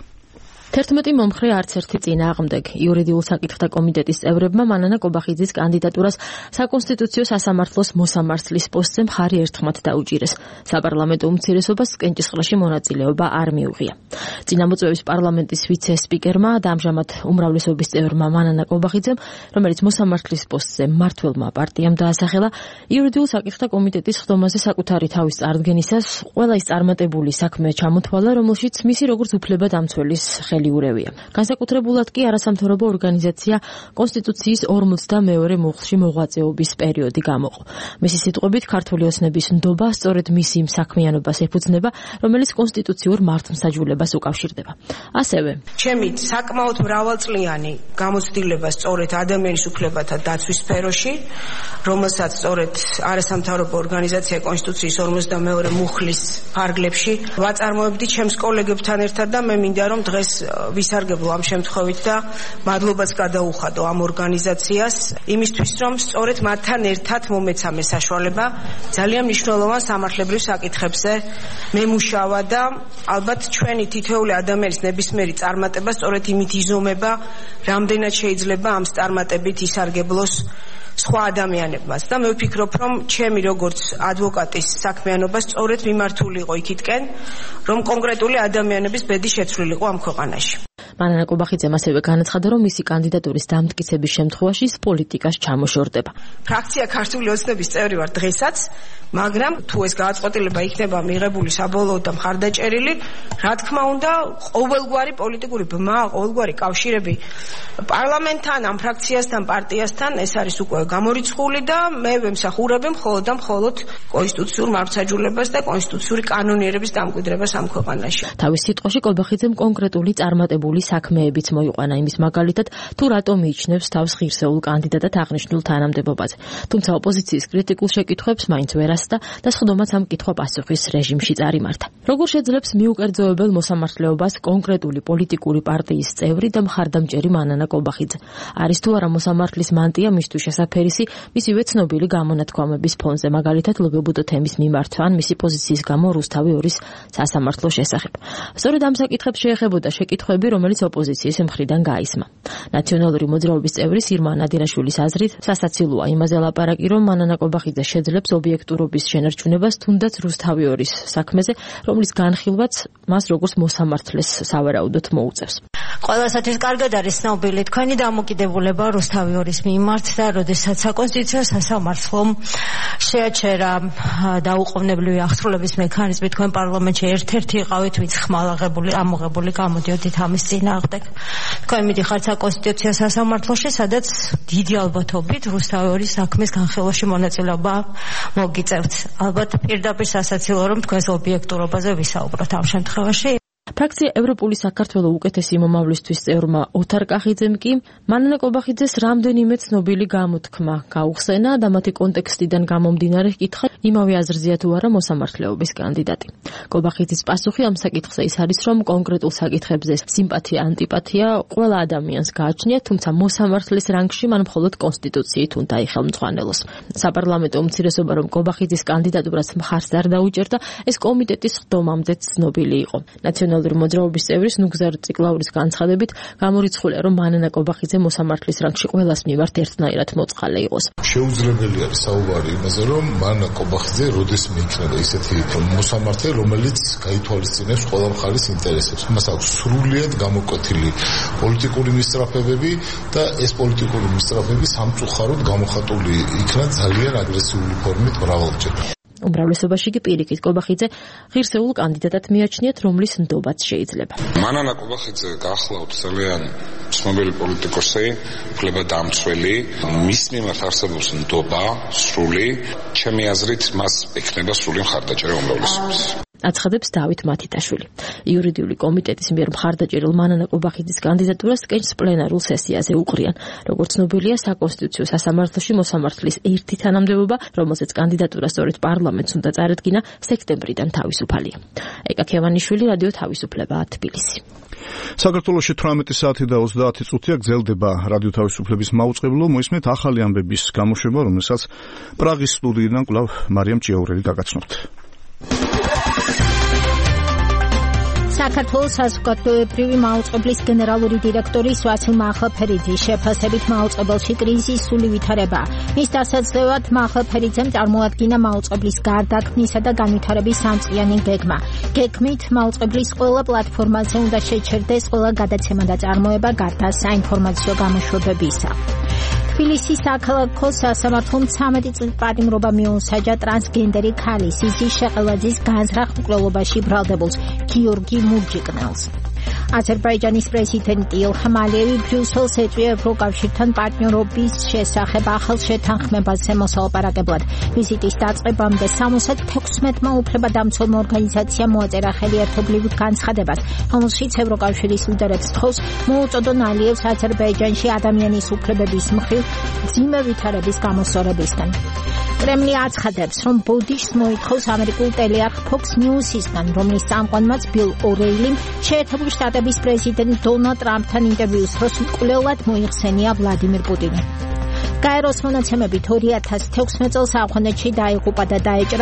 11 მომხრე არც ერთი წინააღმდეგ იურიდიულ საკითხთა კომიტეტის წევრებმა მანანა კობახიძის კანდიდატურას საკონსტიტუციო სასამართლოს მოსამართლის პოსტზე მხარი ერთხმად დაუჭირეს. საპარლამენტო უმცირესობას კენჭისყრაში მონაწილეობა არ მიუღია. წინამოწვევის პარლამენტის ვიცე-სპიკერმა და ამჟამად უმრავლესობის წევრმა მანანა კობახიძემ, რომელიც მოსამართლის პოსტზე მმართველმა პარტიამ დაასახელა, იურიდიულ საკითხთა კომიტეტის ხდომაზე საკუთარი თავის წარდგენისას ყველა ის წარმატებული საქმე ჩამოთვალა, რომელშიც მისი როგორც უფლებადამცველის ურევია. განსაკუთრებულად კი არასამთავრობო ორგანიზაცია კონსტიტუციის 42 მუხლში მოღვაწეობის პერიოდი გამოყო. მისი სიტყვებით ქართული ოცნების ნდობა სწორედ მის იმ საქმიანობას ეფუძნება, რომელიც კონსტიტუციურ მართლმსაჯულებას უკავშირდება. ასევე, ჩემი საკმაოდ მრავალწლიანი გამოცდილება სწორედ ადამიანის უფლებათა დაცვის სფეროში, რომელსაც სწორედ არასამთავრობო ორგანიზაცია კონსტიტუციის 42 მუხლის ფარგლებში ვაწარმოებდი ჩემს კოლეგებთან ერთად და მე მინდა რომ დღეს ვისარგებლო ამ შემთხვევით და მადლობას გადაუხადო ამ ორგანიზაციას იმისთვის, რომ სწორედ მათთან ერთად მომეცა მე საშუალება ძალიან მნიშვნელოვან სამართლებრივ საკითხებზე მემუშავა და ალბათ ჩვენი თითოეული ადამიანის ნებისმიერი წარმატება სწორედ იმით იზომება, რამდენად შეიძლება ამ წარმატებით ისარგებლოს სხვა ადამიანებმაც და მე ვფიქრობ, რომ ჩემი როგორც ადვოკატის საქმიანობა სწორედ მიმართული იყო იქითკენ, რომ კონკრეტული ადამიანების ბედი შეცვლილიყო ამ ქვეყანაში. მანანა კობახიძემ ასევე განაცხადა, რომ მისი კანდიდატურის დამტკიცების შემთხვევაში პოლიტიკას ჩამოშორდება. ფრაქცია ქართული ოცნების წევრი ვარ დღესაც, მაგრამ თუ ეს გადაწყვეტილება იქნება მიღებული საბოლოოდ და მხარდაჭერილი, რა თქმა უნდა, ყოველგვარი პოლიტიკური ბმა, ყოველგვარი კავშირები პარლამენტთან, ამ ფრაქციასთან, პარტიასთან ეს არის უკვე გამორიცხული და მე ვემსახურებ მხოლოდ კონსტიტუციურ მართლმსაჯულებას და კონსტიტუციური კანონიერების დამკვიდრებას ამ ქვეყანაში. თავის სიტყვაში კობახიძემ კონკრეტული წარმატებული საქმეებიც მოიყვანა იმის მაგალითად, თუ რატომ მიიჩნევს თავს ღირსეულ კანდიდატად აღნიშნულ თანამდებობაზე. თუმცა ოპოზიციის კრიტიკულ შეკითხვებს მაინც ვერ ასდა და სხდომაც ამ კითხვა-პასუხის რეჟიმში წარიმართა. როგორ შეძლებს მიუკერძოებელ მოსამართლეობას კონკრეტული პოლიტიკური პარტიის წევრი და მხარდამჭერი მანანა კობახიძე? არის თუ არა მოსამართლის მანტია მისთვის შესაფერისი მისივე ცნობილი გამონათქვამების ფონზე, მაგალითად ლგბტ თემის მიმართ ან მისი პოზიციის გამო რუსთავი 2-ის სასამართლოს შესახებ. სწორედ ამ საკითხებს შეეხებოდა შეკითხვები, რომელიც ოპოზიციის მხრიდან გაისმა. ნაციონალური მოძრაობის წევრი სირმა ნადირაშვილის აზრით, სასაცილოა იმაზე ლაპარაკი, რომ მანანა კობახიძე შეძლებს ობიექტურობის შენარჩუნებას თუნდაც რუსთავი 2-ის საქმეზე, რომლის განხილვაც მას როგორც მოსამართლეს სავარაუდოდ მოუწევს. ყველასათვის კარგად არის ცნობილი თქვენი დამოკიდებულება რუსთავი 2-ის მიმართ და როდესაც საკონსტიტუციო სასამართლომ შეაჩერა დაუყოვნებლივი აღსრულების მექანიზმი, თქვენ პარლამენტში ერთ-ერთი იყავით, ვინც ხმალაღებული, ამოღებული გამოდიოდით ამის წინააღმდეგ. თქვენ მიდიხართ საკონსტიტუციო სასამართლოში, სადაც დიდი ალბათობით რუსთავი 2-ის საქმის განხილვაში მონაწილეობა მოგიწევთ. ალბათ პირდაპირ სასაცილო, რომ თქვენს ობიექტურობაზე ვისაუბროთ ამ შემთხვევაში. ფრაქცია ევროპული საქართველოს უკეთესი მომავლისთვის წევრმა ოთარ კახიძემ კი მანანა კობახიძეს რამდენიმე ცნობილი გამოთქმა გაუხსენა და მათი კონტექსტიდან გამომდინარე ჰკითხა, იმავე აზრზეა თუ არა მოსამართლეობის კანდიდატი. კობახიძის პასუხი ამ საკითხზე ის არის, რომ კონკრეტულ საკითხებზე სიმპათია, ანტიპათია ყველა ადამიანს გააჩნია, თუმცა მოსამართლის რანგში მან მხოლოდ კონსტიტუციით უნდა იხელმძღვანელოს. საპარლამენტო უმცირესობა რომ კობახიძის კანდიდატურას მხარს არ დაუჭერდა, ეს კომიტეტის ხდომამდეც ცნობილი იყო. ნაციონალური მოძრაობის წევრის ნუგზარ ციკლაურის განცხადებით გამორიცხულია, რომ მანანა კობახიძე მოსამართლის რანგში ყველას მიმართ ერთნაირად მოწყალე იყოს. შეუძლებელი არის საუბარი იმაზე, რომ მანანა კობახიძე როდეს მიიქნება ისეთი მოსამართლე, რომელიც გაითვალისწინებს ყველა მხარის ინტერესებს. მას აქვს სრულიად გამოკვეთილი პოლიტიკური მისწრაფებები და ეს პოლიტიკური მისწრაფებები სამწუხაროდ გამოხატული იქნა ძალიან აგრესიული ფორმით მრავალჯერ. უმრავლესობაში კი პირიქით კობახიძე ღირსეულ კანდიდატად მიაჩნიათ, რომლის ნდობაც შეიძლება. მანანა კობახიძე გახლავთ ძალიან ცნობილი პოლიტიკოსი, უფლებადამცველი, მის მიმართ არსებობს ნდობა სრული, ჩემი აზრით მას ექნება სრული მხარდაჭერა უმრავლესობის. აცხადებს დავით მათიტაშვილი. იურიდიული კომიტეტის მიერ მხარდაჭერილ მანანა კობახიძის კანდიდატურას კენჭს პლენარულ სესიაზე უყრიან. როგორც ცნობილია, საკონსტიტუციო სასამართლოში მოსამართლის ერთი თანამდებობა, რომელზეც კანდიდატურა სწორედ პარლამენტს უნდა წარადგინა, სექტემბრიდან თავისუფალია. ეკა ქევანიშვილი, რადიო თავისუფლება, თბილისი. საქართველოში 18 საათი და 30 წუთია გრძელდება რადიო თავისუფლების მაუწყებლო. მოისმენთ ახალი ამბების გამოშვება, რომელსაც პრაღის სტუდიიდან კვლავ მარიამ ჭიაურელი გაგაცნობთ. საქართველოს საზოგადოებრივი მაუწყებლის გენერალური დირექტორის ვასილ მახალფერიძის შეფასებით მაუწყებელში კრიზისული ვითარება. მის დასაძლევად მახალფერიძემ წარმოადგინა მაუწყებლის გარდაქმნისა და განვითარების სამწლიანი გეგმა. გეგმით მაუწყებლის ყველა პლატფორმაზე უნდა შეჩერდეს ყველა გადაცემა და წარმოება გარდა საინფორმაციო გამოშვებებისა. თბილისის საქალაქო სასამართლომ 13 წლის პატიმრობა მიუსაჯა ტრანსგენდერი ქალის იზის შეყელაძის განზრახ მკვლელობაში ბრალდებულს გიორგი მურჯიკნელს. აზერბაიჯანის პრეზიდენტი ილჰამ ალიევი ბრიუსელს ეწვია ევროკავშირთან პარტნიორობის შესახებ ახალ შეთანხმებაზე მოსალაპარაკებლად. ვიზიტის დაწყებამდე 76-მა უფლებადამცველმა ორგანიზაციამ მოაწერა ხელი ერთობლივ განცხადებას, რომელშიც ევროკავშირის ლიდერებს თხოვს მოუწოდონ ალიევს აზერბაიჯანში ადამიანის უფლებების მხრივ მძიმე ვითარების გამოსწორებისგან. კრემლი აცხადებს, რომ ბოდიშს მოითხოვს ამერიკულ ტელეარხ Fox News-ისგან, რომლის წამყვანმაც ბილ ორეილიმ შეერთებული შტატების პრეზიდენტ დონალდ ტრამპთან ინტერვიუს დროს მკვლელად მოიხსენია ვლადიმირ პუტინი. გაეროს მონაცემებით 2016 წელს ავღანეთში დაიღუპა და დაეჭრა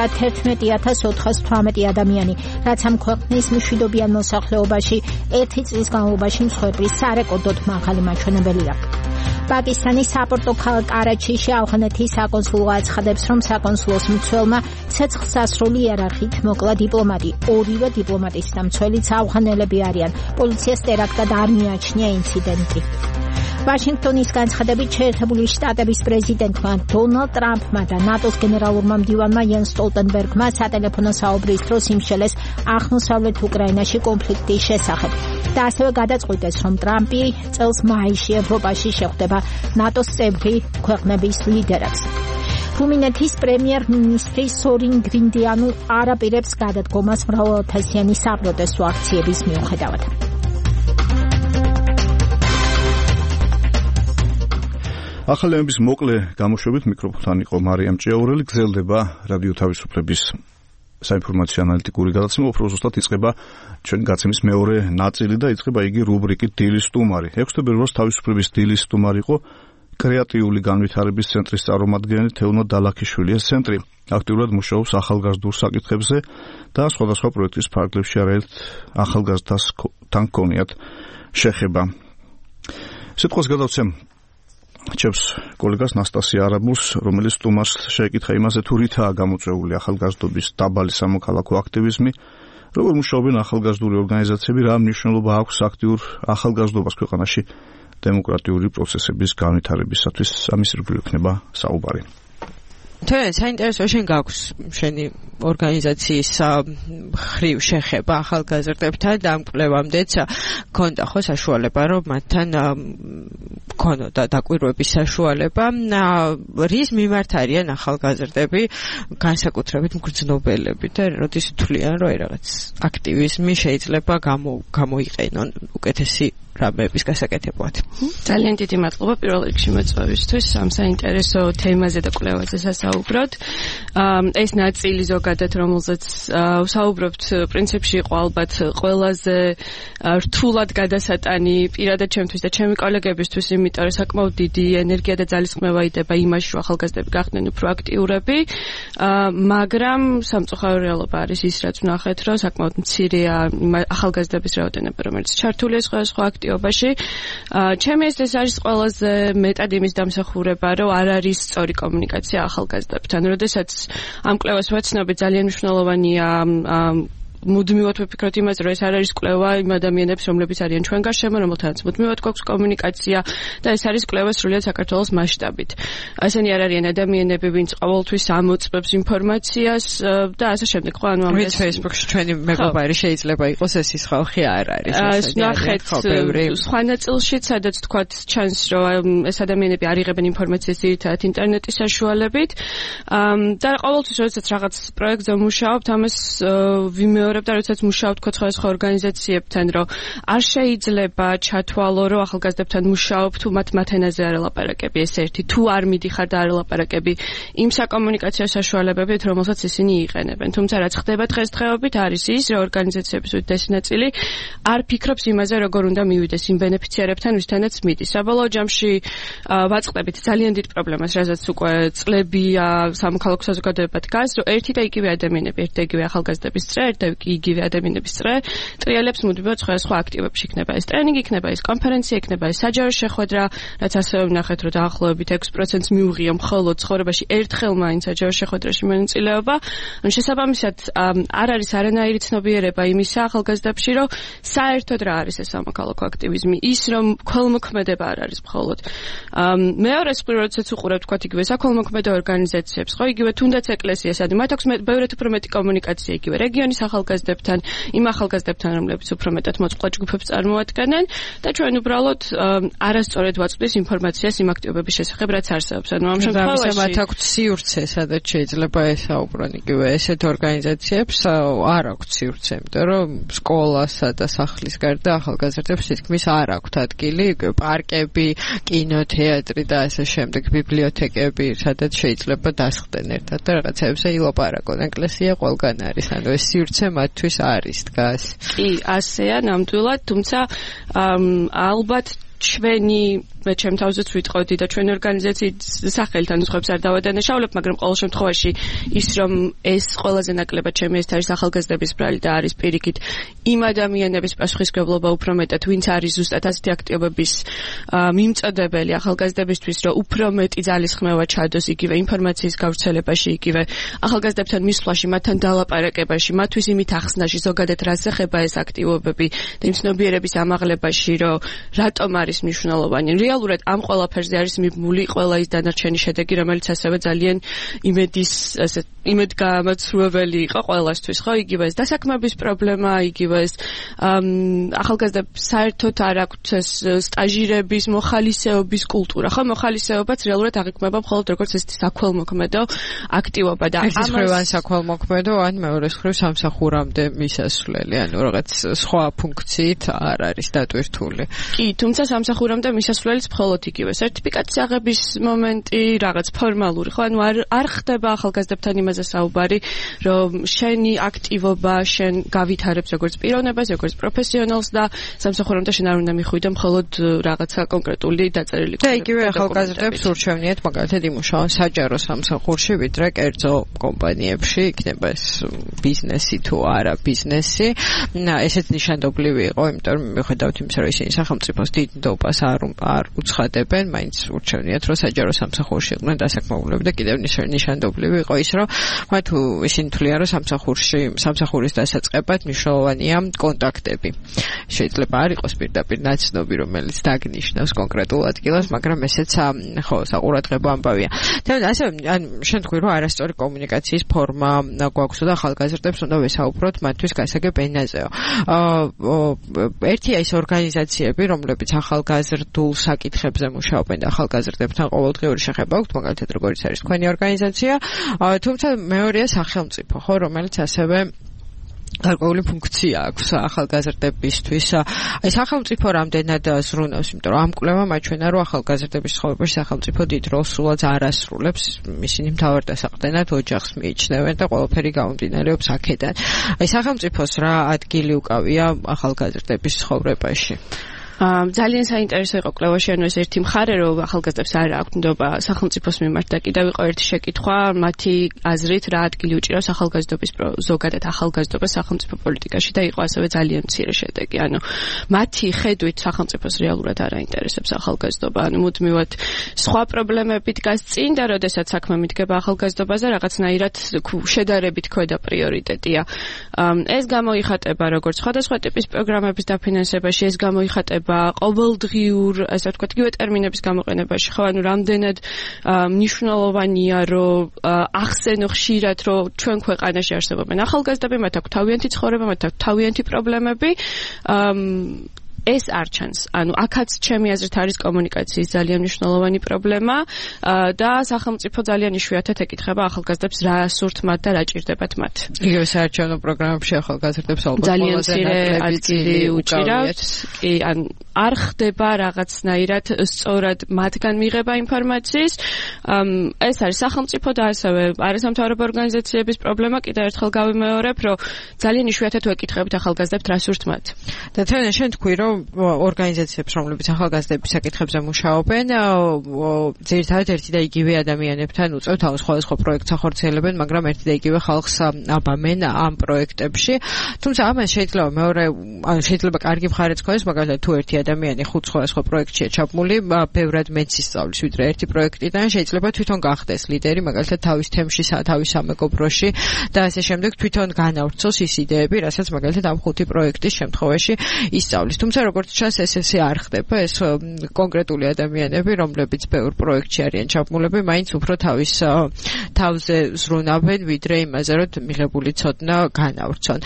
11418 ადამიანი, რაც ამ ქვეყნის მშვიდობიან მოსახლეობაში 1 წლის განმავლობაში მსხვერპლის სარეკორდოდ მაღალი მაჩვენებელია. პაკისტანის საპორტო ქალაქ კარაჩიში ავღანეთის საკონსულო აცხადებს, რომ საკონსულოს მცველმა ცეცხლს ასრული იარაღით მოკლა დიპლომატი. ორივე დიპლომატის და მცველიც ავღანელები არიან. პოლიციას ტერაქტად არ მიაჩნია ინციდენტი. ვაშინგტონის განცხადებით შეერთებული შტატების პრეზიდენტმა დონალდ ტრამპმა და ნატოს გენერალურმა მდივანმა იანს სტოლტენბერგმა სატელეფონო საუბრის დროს იმშელეს აღმოსავლეთ უკრაინაში კონფლიქტის შესახებ. და ასევე გადაწყვიტეს, რომ ტრამპი წელს მაისში ევროპაში შეხვდება ნატოს წევრი ქვეყნების ლიდერებს. რუმინეთის პრემიერ-მინისტრი სორინ გრინდიანუ არ აპირებს გადადგომას მრავალათასიანი საპროტესტო აქციების მიუხედავად. ახალი ამბების მოკლე გამოშვებით მიკროფონთან იყო მარიამ ჭიაურელი. გრძელდება რადიო თავისუფლების საინფორმაციო ანალიტიკური გადაცემა, უფრო ზუსტად იწყება ჩვენი გაცემის მეორე ნაწილი და იწყება იგი რუბრიკით დილის სტუმარი. 6 თებერვალს თავისუფლების დილის სტუმარი იყო კრეატიული განვითარების ცენტრის წარმომადგენელი თეონო დალაქიშვილი. ეს ცენტრი აქტიურად მუშაობს ახალგაზრდულ საკითხებზე და სხვადასხვა პროექტის ფარგლებში არაერთ ახალგაზრდასთან ჰქონიათ შეხება. სიტყვას გადავცემ ჩემს კოლეგას ნასტასია არაბულს, რომელიც სტუმარს შეეკითხა იმაზე, თუ რითაა გამოწვეული ახალგაზრდობის დაბალი სამოქალაქო აქტივიზმი, როგორ მუშაობენ ახალგაზრდული ორგანიზაციები, რა მნიშვნელობა აქვს აქტიურ ახალგაზრდობას ქვეყანაში დემოკრატიული პროცესების განვითარებისათვის. ამის ირგვლივ იქნება საუბარი. თქვენ საინტერესო შენ გაქვს შენი ორგანიზაციის ხრივ შეხება ახალგაზრდებთან და ამ კვლევამდეც გქონდა ხო საშუალება რომ მათთან გქონოდა დაკვირვების საშუალება რის მიმართ არიან ახალგაზრდები განსაკუთრებით მგრძნობელები და როდის თვლიან რომ რაღაც აქტივიზმი შეიძლება გამოიყენონ უკეთესი რამების გასაკეთებლად. ძალიან დიდი მადლობა პირველ რიგში მოწვევისთვის ამ საინტერესო თემაზე და კვლევაზე სასაუბროთ. ეს ნაწილი ზოგადად რომელზეც ვსაუბრობთ პრინციპში იყო ალბათ ყველაზე რთულად გადასატანი პირადად ჩემთვის და ჩემი კოლეგებისთვის, იმიტომ რომ საკმაოდ დიდი ენერგია და ძალისხმევა იდება იმაში, რომ ახალგაზრდები გახდნენ უფრო აქტიურები, მაგრამ სამწუხარო რეალობა არის ის, რაც ვნახეთ, რომ საკმაოდ მცირეა ახალგაზრდების რაოდენობა, რომელიც ჩართულია სხვადასხვა აქტივობაში. ჩემი ეს არის ყველაზე მეტად იმის დამსახურება, რომ არ არის სწორი კომუნიკაცია ახალგაზრდებთან. როდესაც ამ კვლევას ვაცნობი, ძალიან მნიშვნელოვანია მუდმივად ვფიქრობთ იმაზე, რომ ეს არ არის კვლევა იმ ადამიანებს, რომლებიც არიან ჩვენ გარშემო, რომელთანაც მუდმივად გვაქვს კომუნიკაცია და ეს არის კვლევა სრულიად საქართველოს მასშტაბით. ესენი არ არიან ადამიანები, ვინც ყოველთვის ამოწმებს ინფორმაციას და ასე შემდეგ. ხო, ანუ ამის Facebook-ში ჩვენი მეგობარი შეიძლება იყოს ეს ის ხალხი არ არის. ნახეთ სხვა ნაწილშიც, სადაც თქვათ ჩანს, რომ ეს ადამიანები არ იღებენ ინფორმაციას ძირითადად ინტერნეტის საშუალებით. და ყოველთვის როდესაც რაღაც პროექტზე მუშაობთ, ამას ვიმეორებ და როდესაც მუშაობთ სხვა ორგანიზაციებთან, რომ არ შეიძლება ჩათვალო, რომ ახალგაზრდებთან მუშაობ თუ მათ ენაზე არ ელაპარაკები, ეს ერთი, თუ არ მიდიხარ და არ ელაპარაკები იმ საკომუნიკაციო საშუალებებით, რომელსაც ისინი იყენებენ. თუმცა რაც ხდება დღესდღეობით არის ის, რომ ორგანიზაციების უდიდესი ნაწილი არ ფიქრობს იმაზე, როგორ უნდა მივიდეს იმ ბენეფიციარებთან, ვისთანაც მიდის. საბოლოო ჯამში ვაწყდებით ძალიან დიდ პრობლემას, რასაც უკვე წლებია სამოქალაქო საზოგადოება დგას, რომ ერთი და იგივე ადამიანები, ერთი და იგივე ახალგაზრდების წრე, ერთი და იგივე ადამიანების წრე ტრიალებს მუდმივად სხვა აქტივებში, იქნება ეს ტრენინგი, იქნება ეს კონფერენცია, იქნება ეს საჯარო შეხვედრა, რაც ასევე ვნახეთ, რომ დაახლოებით 6%-ს მიუღია მხოლოდ ცხოვრებაში ერთხელ მაინც საჯარო შეხვედრაში მონაწილეობა. ანუ შესაბამისად არ არის არანაირი ცნობიერება იმისა ახალგაზრდებში, რომ საერთოდ რა არის ეს სამოქალაქო აქტივიზმი, ის რომ ქველმოქმედება არ არის მხოლოდ. მეორე სფერო, როდესაც უყურებთ თქვათ იგივე საქველმოქმედო ორგანიზაციებს, ხო, იგივე თუნდაც ეკლესიას, ანუ მათ აქვს ბევრად უფრო მეტი კომუნიკაცია იგივე რეგიონის ახალგაზრდებთან, იმ ახალგაზრდებთან, რომლებიც უფრო მეტად მოწყვლად ჯგუფებს წარმოადგენენ და ჩვენ უბრალოდ არასწორად ვაწვდის ინფორმაციას იმ აქტივობების შესახებ, რაც არსებობს. ანუ ამ შემთხვევაში მათ აქვს სივრცე, სადაც შეიძლება ესაუბრონ იგივე ესეთ ორგანიზაციებს, არ აქვს სივრცე, იმიტომ რომ სკოლასა და სახლის გარდა ახალგაზრდებს თითქმის არ აქვთ ადგილი, პარკები, კინოთეატრი და ასე შემდეგ, ბიბლიოთეკები, სადაც შეიძლება დასხდნენ ერთად და რაღაცებზე ილაპარაკონ. ეკლესია ყველგან არის, ანუ ეს სივრცე მათთვის არის დგას. კი, ასეა ნამდვილად, თუმცა ალბათ ჩვენი მე ჩემ თავზეც ვიტყოდი და ჩვენი ორგანიზაციის სახელით ანუ სხვებს არ დავადანაშაულებ, მაგრამ ყოველ შემთხვევაში ის რომ ეს ყველაზე ნაკლებად ჩემი ეს არის ახალგაზრდების ბრალი და არის პირიქით იმ ადამიანების პასუხისმგებლობა უფრო მეტად, ვინც არის ზუსტად ასეთი აქტივობების მიმწოდებელი ახალგაზრდებისთვის, რომ უფრო მეტი ძალისხმევა ჩადოს იგივე ინფორმაციის გავრცელებაში, იგივე ახალგაზრდებთან მისვლაში, მათთან დალაპარაკებაში, მათთვის იმით ახსნაში, ზოგადად რას ეხება ეს აქტივობები და იმ ცნობიერების ამაღლებაში, რომ რატომ არის მნიშვნელოვანი. რეალურად ამ ყველაფერზე არის მიბმული ყველა ის დანარჩენი შედეგი, რომელიც ასევე ძალიან იმედგამაცრუებელი იყო ყველასთვის, ხო? იგივე ეს დასაქმების პრობლემა, იგივე ეს ახალგაზრდებს საერთოდ არ აქვთ ეს სტაჟირების, მოხალისეობის კულტურა, ხო? მოხალისეობაც რეალურად აღიქმება მხოლოდ როგორც ეს საქველმოქმედო აქტივობა და ამას ხრივ საქველმოქმედო, ან მეორე ხრივ სამსახურამდე მისასვლელი, ანუ რაღაც სხვა ფუნქციით არ არის დატვირთული. კი, თუმცა სამსახურამდე მისასვლელიც მხოლოდ იგივე სერტიფიკატის აღების მომენტი, რაღაც ფორმალური, ხო? ანუ არ ხდება ახალგაზრდებთან იმაზე საუბარი, რომ შენი აქტივობა შენ გავითარებს როგორც პიროვნებას, როგორც პროფესიონალს და სამსახურამდე შენ არ უნდა მიხვიდე მხოლოდ რაღაცა კონკრეტული დაწერილი. და იგივე ახალგაზრდებს ურჩევნიათ მაგალითად იმუშაონ საჯარო სამსახურში, ვიდრე კერძო კომპანიებში, იქნება ეს ბიზნესი თუ არა ბიზნესი. ესეც ნიშანდობლივი იყო, იმიტომ რომ მიუხედავად იმისა, რომ ისინი სახელმწიფოს დიდ ნდობას არ უცხადებენ, მაინც ურჩევნიათ, რომ საჯარო სამსახურში იყვნენ დასაქმებულები და კიდევ ნიშანდობლივი იყო ის, რომ მათ ისინი თვლიან, რომ სამსახურის დასაწყებად მნიშვნელოვანია კონტაქტები. შეიძლება არ იყოს პირდაპირ ნაცნობი, რომელიც დაგნიშნავს კონკრეტულ ადგილას, მაგრამ ესეც ხო საყურადღებო ამბავია. ასევე შენ თქვი, რომ არასწორი კომუნიკაციის ფორმა გვაქვს და ახალგაზრდებს უნდა ვესაუბროთ მათთვის გასაგებ ენაზეო. ერთია ის ორგანიზაციები, რომლებიც ახალგაზრდულ საკითხებზე მუშაობენ და ახალგაზრდებთან ყოველდღიური შეხება აქვთ, მაგალითად როგორც არის თქვენი ორგანიზაცია, თუმცა მეორეა სახელმწიფო, ხო, რომელიც ასევე გარკვეული ფუნქცია აქვს ახალგაზრდებისთვის. აი სახელმწიფო რამდენად ზრუნავს, იმიტომ რომ ამ კვლევამ აჩვენა, რომ ახალგაზრდების ცხოვრებაში სახელმწიფო დიდ როლს სულაც არ ასრულებს. ისინი მთავარ დასაყრდენად ოჯახს მიიჩნევენ და ყველაფერი გამომდინარეობს აქედან. აი სახელმწიფოს რა ადგილი უკავია ახალგაზრდების ცხოვრებაში? ძალიან საინტერესო იყო კვლევაში, ანუ ეს ერთი მხარე, რომ ახალგაზრდებს არ აქვთ ნდობა სახელმწიფოს მიმართ და კიდევ იყო ერთი შეკითხვა, მათი აზრით რა ადგილი უჭირავს ახალგაზრდობის ზოგადად ახალგაზრდობას სახელმწიფო პოლიტიკაში და იყო ასევე ძალიან მცირე შედეგი. ანუ მათი ხედვით სახელმწიფოს რეალურად არ აინტერესებს ახალგაზრდობა, ანუ მუდმივად სხვა პრობლემები დგას წინ და როდესაც საქმე მიდგება ახალგაზრდობაზე, რაღაცნაირად შედარებით ქვედა პრიორიტეტია. ეს გამოიხატება როგორც სხვადასხვა ტიპის პროგრამების დაფინანსებაში, ეს გამოიხატება ყოველდღიურ, ასე ვთქვათ, იგივე ტერმინების გამოყენებაში, ხო, ანუ რამდენად მნიშვნელოვანია, რომ ახსენო ხშირად, რომ ჩვენ ქვეყანაში არსებობენ ახალგაზრდები, მათ აქვს თავიანთი ცხოვრება, მათ აქვს თავიანთი პრობლემები. ეს არ ჩანს. ანუ აქაც ჩემი აზრით არის კომუნიკაციის ძალიან მნიშვნელოვანი პრობლემა და სახელმწიფო ძალიან იშვიათად ეკითხება ახალგაზრდებს რა სურთ მათ და რა ჭირდებათ მათ. იგივე საარჩევნო პროგრამებში ახალგაზრდებს ალბათ ძალიან მცირე ადგილი უჭირავთ. კი, ან არ ხდება რაღაცნაირად სწორად მათგან მიღება ინფორმაციის. ეს არის სახელმწიფო და ასევე არასამთავრობო ორგანიზაციების პრობლემა. კიდევ ერთხელ გავიმეორებ, რომ ძალიან იშვიათად ვეკითხებით ახალგაზრდებს რა სურთ მათ. და თვითონ შენ თქვი, რომ ორგანიზაციებს, რომლებიც ახალგაზრდების საკითხებზე მუშაობენ, ძირითადად ერთი და იგივე ადამიანებთან უწევთ ამ სხვადასხვა პროექტს ახორციელებენ, მაგრამ ერთი და იგივე ხალხს აბამენ ამ პროექტებში. თუმცა ამას შეიძლება მეორე, ანუ შეიძლება კარგი მხარეც ქონდეს, მაგრამ თუ ერთი ადამიანი 5 სხვადასხვა პროექტშია ჩაბმული, ბევრად მეც ისწავლის ვიდრე ერთი პროექტიდან, შეიძლება თვითონ გახდეს ლიდერი, მაგალითად თავის თემში, თავის სამეგობროში და ასე შემდეგ თვითონ განავრცოს ის იდეები, რასაც მაგალითად ამ 5 პროექტის შემთხვევაში ისწავლის. თუმცა როგორც ჩანს ესე არ ხდება, ეს კონკრეტული ადამიანები, რომლებიც ბევრ პროექტში არიან ჩაბმულები, მაინც უფრო თავზე ზრუნავენ, ვიდრე იმაზე, რომ მიღებული ცოდნა განავრცონ.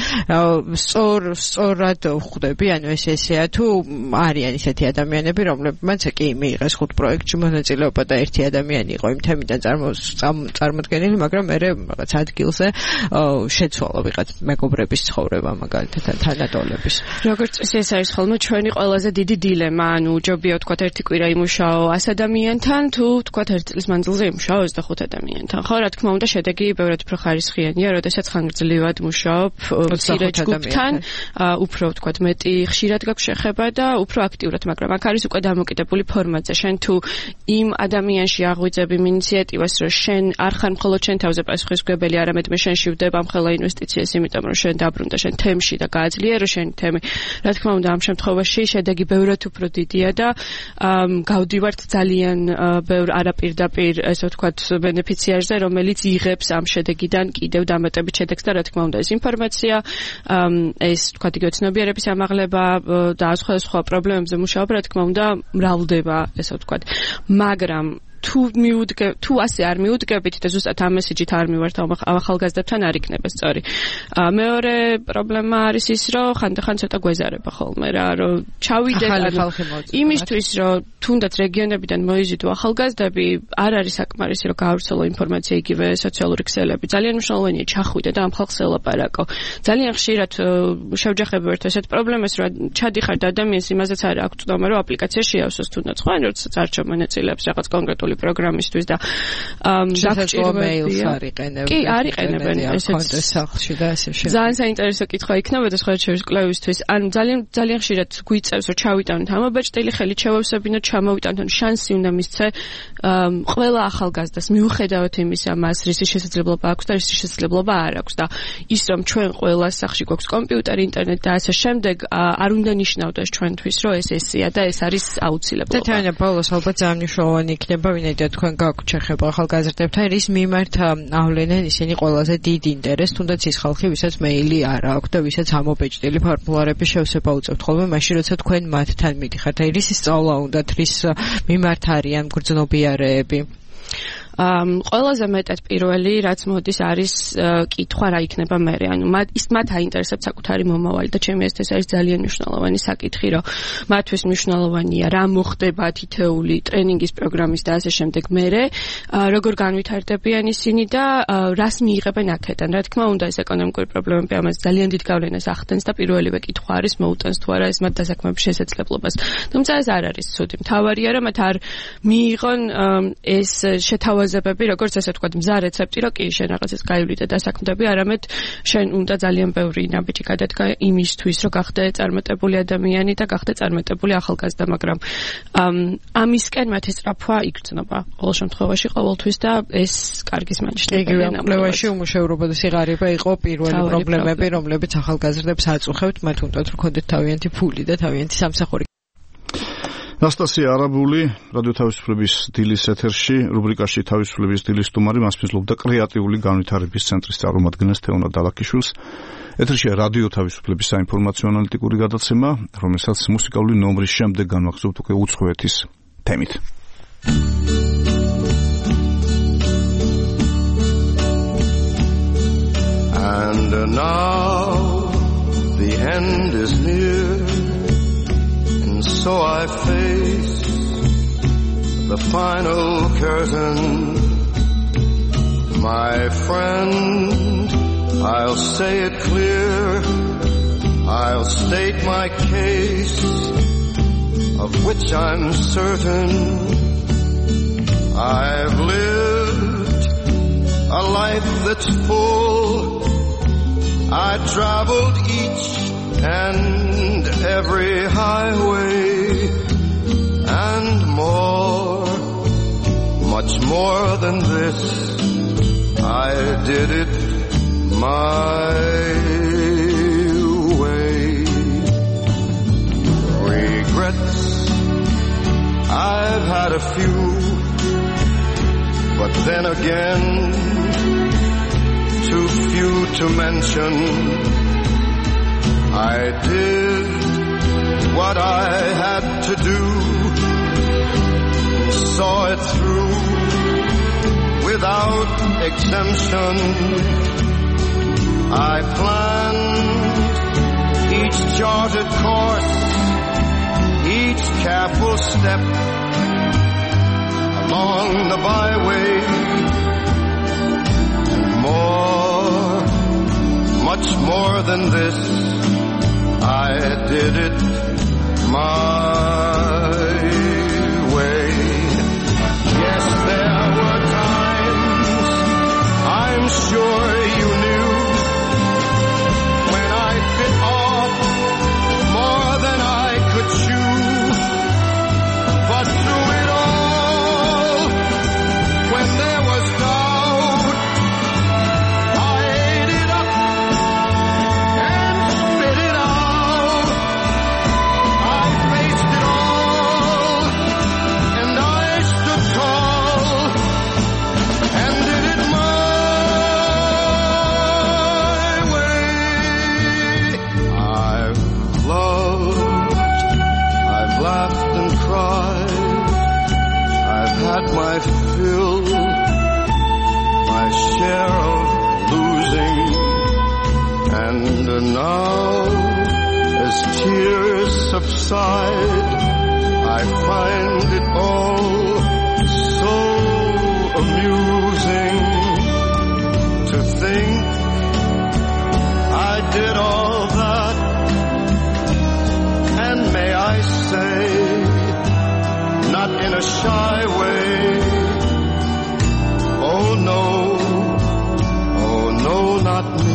სწორად ხვდები, ანუ ესეა თუ არიან ისეთი ადამიანები, რომლებმაც კი მიიღეს 5 პროექტში მონაწილეობა და ერთი ადამიანი იყო იმ თემიდან წარმოდგენილი, მაგრამ მე რაღაც ადგილზე შეცვალა ვიღაც მეგობრების ცხოვრება, მაგალითად თანატოლების. როგორც ეს არის ხოლმე ჩვენი ყველაზე დიდი დილემა, ანუ ჯობია თქვა ერთი კვირა იმუშაო 100 ადამიანთან, თუ თქვა ერთი წლის მანძილზე იმუშაო 25 ადამიანთან. ხო, რა თქმა უნდა, შედეგი ბევრად უფრო ხარისხიანია, როდესაც ხანგრძლივად მუშაობ მცირე ჯგუფთან, უფრო თქვა მეტი ხშირად გაქვს შეხება და უფრო აქტიურად, მაგრამ აქ არის უკვე დამოკიდებული ფორმატზე. შენ თუ იმ ადამიანში აღვიძებ იმ ინიციატივას, რომ შენ არ ხარ მხოლოდ შენ თავზე პასუხისმგებელი, არამედ მე შენში ვდება მხოლოდ ინვესტიციას, იმიტომ რომ შენ დაბრუნდა შენ თემში და გააძლიერო შენი თემი. რა თქმა უნდა, ამ შემთხვევაში შედეგი ბევრად უფრო დიდია და გავდივართ ძალიან ბევრ არაპირდაპირ, ესე ვთქვათ, ბენეფიციარზე, რომელიც იღებს ამ შედეგიდან კიდევ დამატებით შედეგს და რა თქმა უნდა, ეს ინფორმაცია, ეს ვთქვათ, იგივე ცნობიერების ამაღლება და სხვა პრობლემებზე მუშაობა, რა თქმა უნდა, მრავლდება, ესე ვთქვათ, მაგრამ თუ ასე არ მიუდგებით და ზუსტად ამ მესიჯით არ მივართ ახალგაზრდებთან არ იქნება სწორი. მეორე პრობლემა არის ის, რომ ხანდახან ცოტა გვეზარება ხოლმე რა, რომ ჩავიდეთ იმისთვის, რომ თუნდაც რეგიონებიდან მოიზიდო ახალგაზრდები, არ არის საკმარისი, რომ გაავრცელო ინფორმაცია იგივე სოციალური ქსელები. ძალიან მნიშვნელოვანია ჩახვიდე და ამ ხალხს ელაპარაკო. ძალიან ხშირად შევჯახებ ერთ ესეთ პრობლემას, რომ ჩადიხარ და ადამიანს იმაზეც არ აქვს ცნობა, რომ აპლიკაცია შეავსოს თუნდაც ხო, ან როდესაც არჩევ მონაწილეებს რაღაც კონკრეტული პროგრამისთვის და დაგვჭირდებია არ იყენებენ. კი, არ იყენებენ ესეც სახლში და ასე შემდეგ. ძალიან საინტერესო კითხვა იქნება და სხვა შორის კვლევისთვის. ანუ ძალიან ხშირად გვიწევს, რომ ჩავიტანოთ ამობეჭდილი, ხელით შევავსებინოთ, ჩამოვიტანოთ, შანსი უნდა მისცე ყველა ახალგაზრდას მიუხედავად იმისა, მას რისი შესაძლებლობა აქვს და რისი შესაძლებლობა არ აქვს და ის რომ ჩვენ ყველა სახლში გვაქვს კომპიუტერი, ინტერნეტი და ასე შემდეგ, არ უნდა ნიშნავდეს ჩვენთვის, რომ ეს ესეა და ეს არის აუცილებლობა. და თანა ბოლოს ალბათ ძალიან მნიშვნელოვანი იქნება, ვინაიდან თქვენ გაქვთ შეხება ახალგაზრდებთან, რის მიმართ ავლენენ ისინი ყველაზე დიდ ინტერესს, თუნდაც ის ხალხი, ვისაც მეილი არ აქვს და ვისაც ამობეჭდილი ფორმულარების შევსება უწევთ ხოლმე, მაშინ როცა თქვენ მათთან მიდიხართ, აი რის სწავლა უნდათ, რის მიმართ არიან მგრძნობიარეები? ყველაზე მეტად პირველი რაც მოდის არის კითხვა რა იქნება მერე, ანუ მათ აინტერესებს საკუთარი მომავალი და ჩემი აზრით ეს არის ძალიან მნიშვნელოვანი საკითხი, რომ მათთვის მნიშვნელოვანია რა მოხდება თითეული ტრენინგის პროგრამის და ასე შემდეგ მერე, როგორ განვითარდებიან ისინი და რას მიიღებენ აქედან. რა თქმა უნდა, ეს ეკონომიკური პრობლემები ამას ძალიან დიდ გავლენას ახდენს და პირველივე კითხვა არის მოუტანს თუ არა ეს მათ დასაქმების შესაძლებლობას. თუმცა ეს არ არის ცუდი. მთავარია რომ მათ არ მიიღონ ეს შეთავაზებული თავაზებები, როგორც ესე ვთქვათ, მზა რეცეპტი, რომ კი შენ რაღაცას გაივლი და დასაქმდები, არამედ შენ უნდა ძალიან ბევრი ნაბიჯი გადადგა იმისთვის, რომ გახდე წარმატებული ადამიანი და გახდე წარმატებული ახალგაზრდა, მაგრამ ამისკენ მათი სწრაფვა იგრძნობა ყოველ შემთხვევაში ყოველთვის და ეს კარგი მანიშნებია. იგივე კვლევაში უმუშევრობა და სიღარიბე იყო პირველი პრობლემები, რომლებიც ახალგაზრდებს აწუხებთ, მათ უნდათ რომ ქონდეთ თავიანთი ფული და თავიანთი სამსახური. ნასტასია არაბული, რადიო თავისუფლების დილის ეთერში, რუბრიკაში თავისუფლების დილის სტუმარი მას მისლობდა კრეატიული განვითარების ცენტრის წარმომადგენელს თეონარ დალაქიშვილს. ეთერშია რადიო თავისუფლების საინფორმაციო ანალიტიკური გადაცემა, რომელსაც მუსიკალური ნომრის შემდეგ განვახსოვთ უკვე უცხოეთის თემით. And now the end is near, and so I face the final curtain. My friend, I'll say it clear, I'll state my case, of which I'm certain. I've lived a life that's full. I traveled each and every highway and more, much more than this. I did it my way. Regrets, I've had a few, but then again, too few to mention. I did what I had to do, saw it through without exemption. I planned each charted course, each careful step along the byway. More, much more than this, I did it my way. Yes, there were times, I'm sure you knew, when I bit off more than I could chew. But through it all, when there was doubt, I ate it up and spit it out. I faced it all, and I stood tall and did it my way. I've loved, I've laughed and cried, I've had my fill, my share of losing, and now as tears subside, I find it all so amusing to think I did all that, and may I say, not in a shy way. Oh no, not me.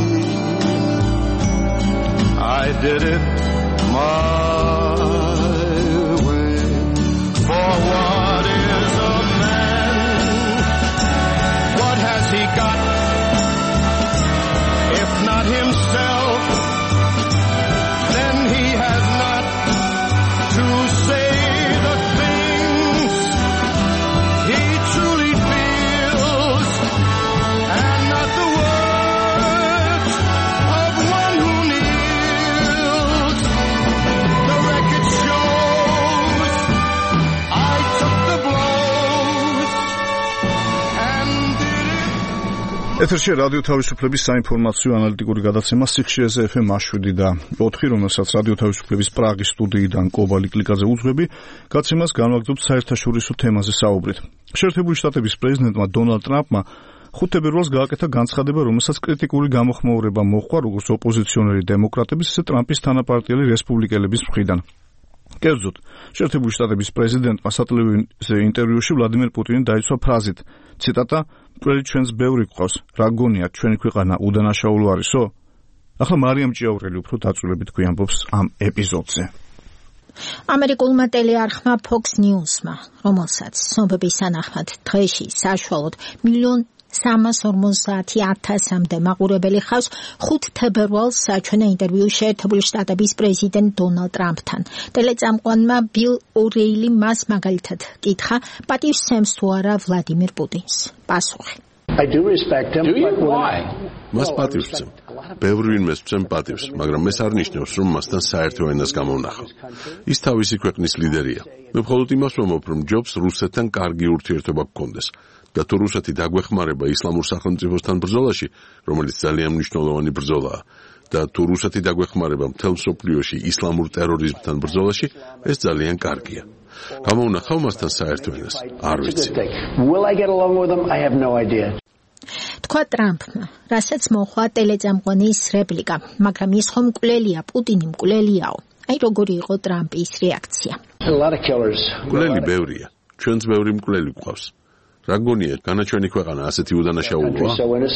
I did it my way. For what is a man? What has he got? If not himself, then he has not to say the things he truly feels, and not the words of one who kneels. The record shows I took the blows and did it. ეთერში რადიო თავისუფლების საინფორმაციო ანალიტიკური გადაცემა სიხშირეზე FM 7 და 4, რომელსაც რადიო თავისუფლების პრაღის სტუდიიდან კობალი კლიკაზე უძღვები, გადაცემას განვაგრძობთ საერთაშორისო თემაზე საუბრით. შეერთებული შტატების პრეზიდენტმა დონალდ ტრამპმა 5 თებერვალს გააკეთა განცხადება, რომელსაც კრიტიკული გამოხმაურება მოჰყვა როგორც ოპოზიციონერი დემოკრატების, ისე ტრამპის თანაპარტიელი რესპუბლიკელების მხრიდან. კერძოდ, შეერთებული შტატების პრეზიდენტმა სატელევიზიო ინტერვიუში ვლადიმერ პუტინი დაიცვა ფრაზით, ციტატა, "მკვლელი ჩვენს ბევრი გვყავს, რა გონიათ ჩვენი ქვეყანა უდანაშაულო არისო?" ახლა მარიამ ჭიაურელი უფრო დაწვრილებით გვიამბობს ამ ეპიზოდზე. ამერიკულმა ტელეარხმა Fox News-მა, რომელსაც ცნობების თანახმად დღეში საშუალოდ 1,350,000-მდე მაყურებელი ხავს, 5 თებერვალს საჩვენა ინტერვიუ შეერთებული შტატების პრეზიდენტ დონალდ ტრამპთან. ტელეწამყვანმა ბილ ორეილი მას მაგალითად კითხა, პატივს სცემს თუ არა ვლადიმერ პუტინს. პასუხი: მას პატივს ვცემ. ბევრი ვინმეს ვცემ პატივს, მაგრამ ეს არ ნიშნავს, რომ მასთან საერთო ენას გამოვნახავ. ის თავისი ქვეყნის ლიდერია. მე მხოლოდ იმას ვამბობ, რომ ჯობს რუსეთთან კარგი ურთიერთობა გქონდეს. და თუ რუსეთი დაგვეხმარება ისლამურ სახელმწიფოსთან ბრძოლაში, რომელიც ძალიან მნიშვნელოვანი ბრძოლაა, და თუ რუსეთი დაგვეხმარება მთელ მსოფლიოში ისლამურ ტერორიზმთან ბრძოლაში, ეს ძალიან კარგია. გამოვნახავ მასთან საერთო ენას? არ ვიცი. თქვა ტრამპმა, რასაც მოხვა ტელეწამყვანის რეპლიკა, მაგრამ ის ხომ მკვლელია, პუტინი მკვლელიაო. აი როგორი იყო ტრამპის რეაქცია. მკვლელი ბევრია. ჩვენც ბევრი მკვლელი გვყავს. რა გონიათ, განაჩვენი ქვეყანა ასეთი უდანაშაულოა?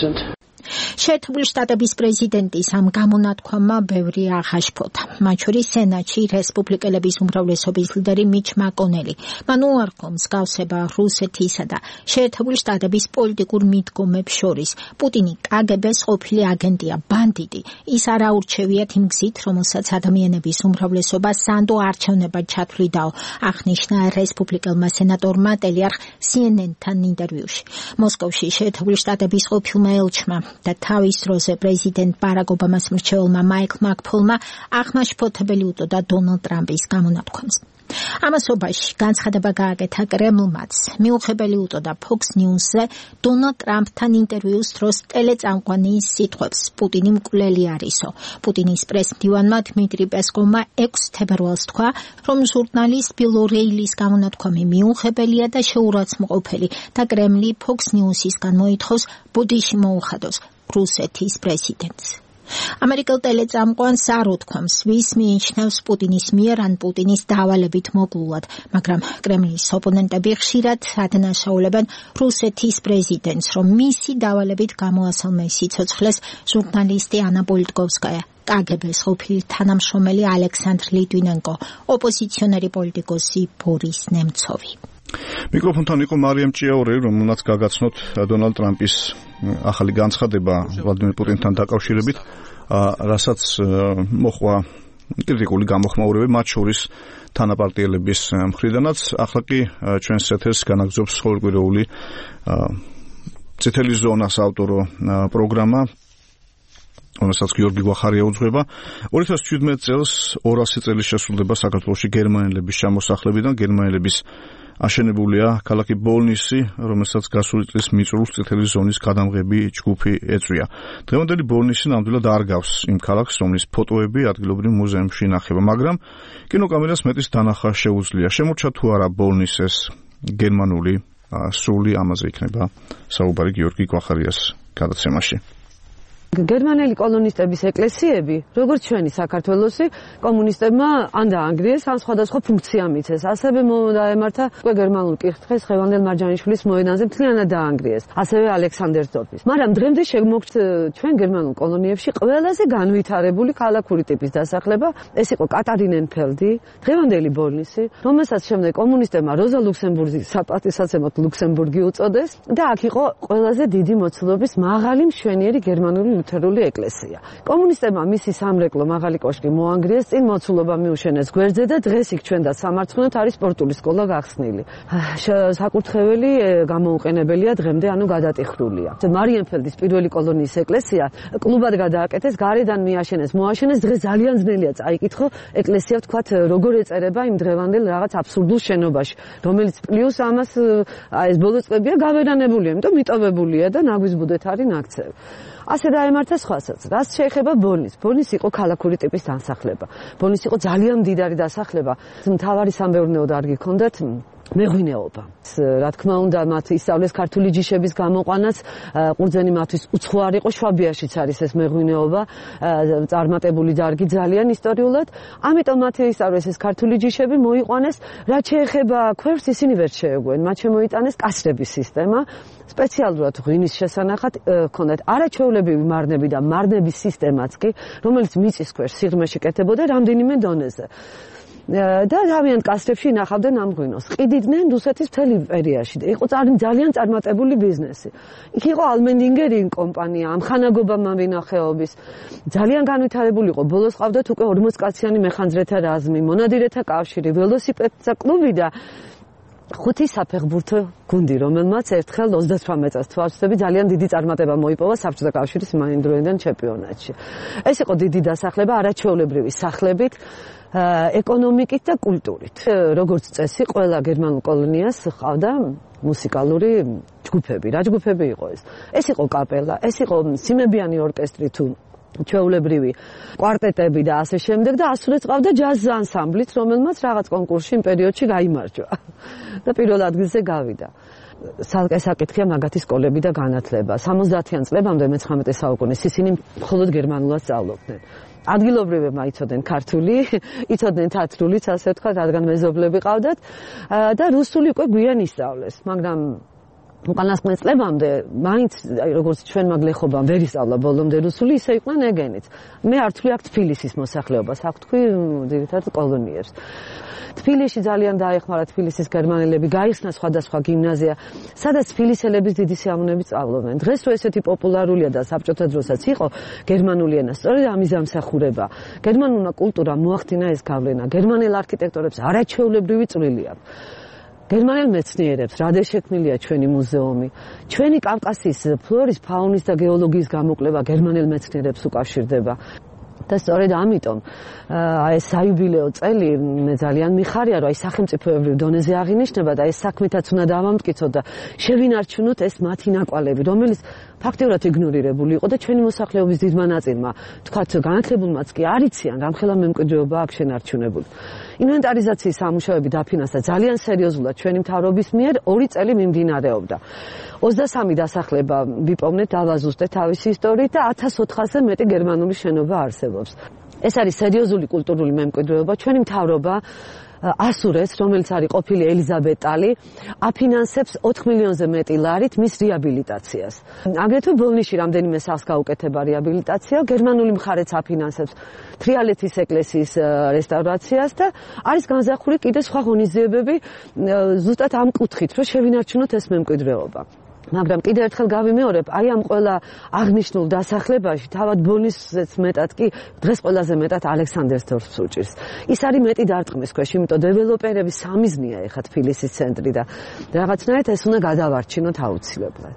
შეერთებული შტატების პრეზიდენტის ამ გამონათქვამმა ბევრი აღაშფოთა. მათ შორის სენატში რესპუბლიკელების უმრავლესობის ლიდერი მიჩ მაკონელი. მან უარყო მსგავსება რუსეთისა და შეერთებული შტატების პოლიტიკურ მიდგომებს შორის. პუტინი კგბ-ს ყოფილი აგენტია, ბანდიტი. ის არ აურჩევიათ იმ გზით, რომელსაც ადამიანების უმრავლესობა სანდო არჩევნებად ჩათვლიდაო, აღნიშნა რესპუბლიკელმა სენატორმა ტელეარხ CNN-თან ინტერვიუში. მოსკოვში შეერთებული შტატების ყოფილმა ელჩმა და თავის დროზე პრეზიდენტ ბარაკ ობამას მრჩეველმა მაიკლ მაკფოლმა აღმაშფოთებელი უტოდა დონალდ ტრამპის გამონათქვამს. ამასობაში განცხადება გააკეთა კრემლმაც. მიუღებელი უტოდა Fox News-ზე დონალდ ტრამპთან ინტერვიუს დროს ტელეწამყვანის სიტყვებს, პუტინი მკვლელი არისო. პუტინის პრესმდივანმა დმიტრი პესკოვმა 6 თებერვალს თქვა, რომ ჟურნალისტ ბილ ორეილის გამონათქვამი მიუღებელია და შეურაცხმყოფელი და კრემლი Fox News-ისგან მოითხოვს ბოდიში მოუხადოს რუსეთის პრეზიდენტს. ამერიკელ ტელეწამყვანს არ უთქვამს, ვის მიიჩნევს პუტინის მიერ ან პუტინის დავალებით მოგლულად, მაგრამ კრემლის ოპონენტები ხშირად ადანაშაულებენ რუსეთის პრეზიდენტს, რომ მისი დავალებით გამოასალმე სიცოცხლეს ჟურნალისტი ანა პოლიტკოვსკაია, კგბ-ს ყოფილი თანამშრომელი ალექსანდრ ლიტვინენკო, ოპოზიციონერი პოლიტიკოსი ბორის ნემცოვი. მიკროფონთან იყო მარიამ ჭიაურელი, რომელმაც გაგაცნოთ დონალდ ტრამპის ახალი განცხადება ვლადიმერ პუტინთან დაკავშირებით, რასაც მოხვა კრიტიკული გამოხმაურებები, მათ შორის თანაპარტიელების მხრიდანაც. ახლა კი ჩვენს ეთერს განაგრძობს ყოველკვირეული წითელი ზონას ავტორო პროგრამა, რომელსაც გიორგი გვახარია უძღვება. 2017 წელს 200 წელი შესრულდება საქართველოში გერმანელების ჩამოსახლებიდან. გერმანელების აშენებულია ქალაქი ბოლნისი, რომელსაც გასული წლის მიწურულს წითელი ზონის გადამღები ჯგუფი ეწვია. დღევანდელი ბოლნისი ნამდვილად არ გავს იმ ქალაქს, რომლის ფოტოები ადგილობრივ მუზეუმში ინახება, მაგრამ კინოკამერას მეტის დანახვა შეუძლია. შემორჩა თუ არა ბოლნისის გერმანული სული, ამაზე იქნება საუბარი გიორგი გვახარიას გადაცემაში. გერმანელი კოლონისტების ეკლესიები, როგორც ჩვენი საქართველოსი, კომუნისტებმა ან დაანგრიეს, ან სხვადასხვა ფუნქცია მიცეს. ასევე დაემართა უკვე გერმანულ კირთხეს ხევანდელ მარჯანიშვილის მოედანზე მთლიანად დაანგრიეს. ასევე ალექსანდერ დორფის. მაგრამ დღემდე შემოგჩ ჩვენ გერმანულ კოლონიებში ყველაზე განვითარებული ქალაქური ტიპის დასახლება, ეს იყო კატარინენფელდი, დღევანდელი ბოლნისი, რომელსაც შემდეგ კომუნისტებმა როზა ლუქსემბურგის საპატივსაცემად ლუქსემბურგი უწოდეს და აქ იყო ყველაზე დიდი მოცულობის მაღალი მშვენიერი გერმანული ლუთერული ეკლესია. კომუნისტებმა მისი სამრეკლო მაღალი კოშკი მოანგრიეს, წინ მოცულობა მიუშენეს გვერდზე და დღეს იქ ჩვენ და სამარცხვინოთ არის სპორტული სკოლა გახსნილი. საკურთხეველი გამოუყენებელია დღემდე, ანუ გადატიხრულია. მარიენფელდის პირველი კოლონიის ეკლესია კლუბად გადააკეთეს, გარედან მოაშენეს. დღეს ძალიან ძნელია წაიკითხო ეკლესია, ვთქვათ, როგორ ეწერება იმ დღევანდელ რაღაც აბსურდულ შენობაში, რომელიც პლუს ამას ეს ბოლო წლებია გავერანებულია, იმიტომ მიტოვებულია და ნაგვის ბუდეთ არის ნაქცევი. ასე დაემართა სხვასაც. რაც შეეხება ბოლნისს. ბოლნისი იყო ქალაქური ტიპის დასახლება. ბოლნისი იყო ძალიან მდიდარი დასახლება. მთავარი სამეურნეო დარგი ჰქონდათ. მეღვინეობა. რა თქმა უნდა, მათ ისწავლეს ქართული ჯიშების გამოყვანაც, ყურძენი მათთვის უცხო არ იყო, შვაბიაშიც არის ეს მეღვინეობა, წარმატებული დარგი ძალიან ისტორიულად. ამიტომ მათ ისწავლეს ეს ქართული ჯიშები, მოიყვანეს, რაც შეეხება ქვევს, ისინი ვერ შეეგვენ. მათ შემოიტანეს კასრების სისტემა, სპეციალურად ღვინის შესანახად ჰქონდათ არაჩვეულებრივი მარნები და მარნების სისტემაც კი, რომელიც მიწის ქვეშ სიღრმეში კეთდებოდა რამდენიმე დონეზე. და თავიანთ კასრებში ინახავდნენ ამ ღვინოს. ყიდიდნენ რუსეთის მთელ იმპერიაში. იყო ძალიან წარმატებული ბიზნესი. იქ იყო ალმენდინგერინგ კომპანია, ამხანაგობა მავინახეობის. ძალიან განვითარებული იყო. ბოლოს ყავდათ უკვე 40 კაციანი მეხანძრეთა რაზმი, მონადირეთა კავშირი, ველოსიპედთა კლუბი და 5 საფეხბურთო გუნდი, რომელმაც ერთხელ 38 წელს თვალსწრები ძალიან დიდი წარმატება მოიპოვა საბჭოთა კავშირის იმდროინდელ ჩემპიონატში. ეს იყო დიდი დასახლება არაჩვეულებრივი სახლებით, ეკონომიკით და კულტურით. როგორც წესი, ყველა გერმანულ კოლონიას ჰყავდა მუსიკალური ჯგუფები. რა ჯგუფები იყო ეს? ეს იყო კაპელა, ეს იყო სიმებიანი ორკესტრი თუ ჩვეულებრივი კვარტეტები და ასე შემდეგ და ასურეთს ყავდა ჯაზ ანსამბლით, რომელმაც რაღაც კონკურსში იმ პერიოდში გაიმარჯვა და პირველ ადგილზე გავიდა. სალკე საკითხია მაგათი სკოლები და განათლება. 70-იან წლებამდე მე-19 საუკუნის ისინი მხოლოდ გერმანულად სწავლობდნენ. ადგილობრივებმა იცოდნენ ქართული, იცოდნენ თათრულიც, ასე ვთქვათ, რადგან მეზობლები ყავდათ და რუსული უკვე გვიან ისწავლეს, მაგრამ უკანასკნელ წლებამდე მაინც როგორც ჩვენმა გლეხობამ ვერ ისწავლა ბოლომდე რუსული, ისე იყვნენ ეგენიც. მე არ თქვი აქ თბილისის მოსახლეობას, აქ თქვი ძირითადად კოლონიებს. თბილისში ძალიან დაეხმარა თბილისის გერმანელები, გაიხსნა სხვადასხვა გიმნაზია, სადაც თბილისელების დიდი სიამოვნებით სწავლობენ. დღეს რო ესეთი პოპულარულია და საბჭოთა დროსაც იყო გერმანული ენა, სწორედ ამის ამსახურება. გერმანულმა კულტურამ მოახდინა ეს გავლენა. გერმანელ არქიტექტორებს არაჩვეულებრივი წვლილი აქვს. გერმანელ მეცნიერებს რადე შექმნილია ჩვენი მუზეუმი. ჩვენი კავკასიის ფლორის, ფაუნის და გეოლოგიის გამოკვლევა გერმანელ მეცნიერებს უკავშირდება. და სწორედ ამიტომ ეს საიუბილეო წელი მე ძალიან მიხარია, რომ აი სახელმწიფოებრივ დონეზე აღინიშნება და ეს საქმეთაც უნდა დავამტკიცოთ და შევინარჩუნოთ ეს მათი ნაკვალები, რომელიც ფაქტიურად იგნორირებული იყო და ჩვენი მოსახლეობის დიდმა ნაწილმა, თქვათ განათლებულმაც კი არ იციან, რამხელა მემკვიდრეობა აქვს შენარჩუნებული. ინვენტარიზაციის სამუშაოები დაფინანსდა ძალიან სერიოზულად ჩვენი მთავრობის მიერ 2 წელი მიმდინარეობდა. 23 დასახლება ვიპოვნეთ, დავაზუსტეთ თავისი ისტორიით და 1400-ზე მეტი გერმანული შენობა არსებობს. ეს არის სერიოზული კულტურული მემკვიდრეობა. ჩვენი მთავრობა ასურეთს, რომელიც არის ყოფილი ელიზაბეტალი, აფინანსებს 4 მილიონზე მეტი ლარით მის რეაბილიტაციას. აგრეთვე ბოლნიში რამდენიმე სახლს გაუკეთება რეაბილიტაცია, გერმანული მხარეც აფინანსებს თრიალეთის ეკლესიის რესტავრაციას და არის განზრახული კიდე სხვა ღონისძიებები ზუსტად ამ კუთხით, რომ შევინარჩუნოთ ეს მემკვიდრეობა. მაგრამ კიდევ ერთხელ გავიმეორებ, აი ამ ყველა აღნიშნულ დასახლებაში თავად ბოლნისზეც მეტად კი დღეს ყველაზე მეტად ალექსანდერსდორფს უჭირს. ის არის მეტი დარტყმის ქვეშ, იმიტომ დეველოპერების სამიზნეა ეხა თბილისის ცენტრი და რაღაცნაირად ეს უნდა გადავარჩინოთ აუცილებლად.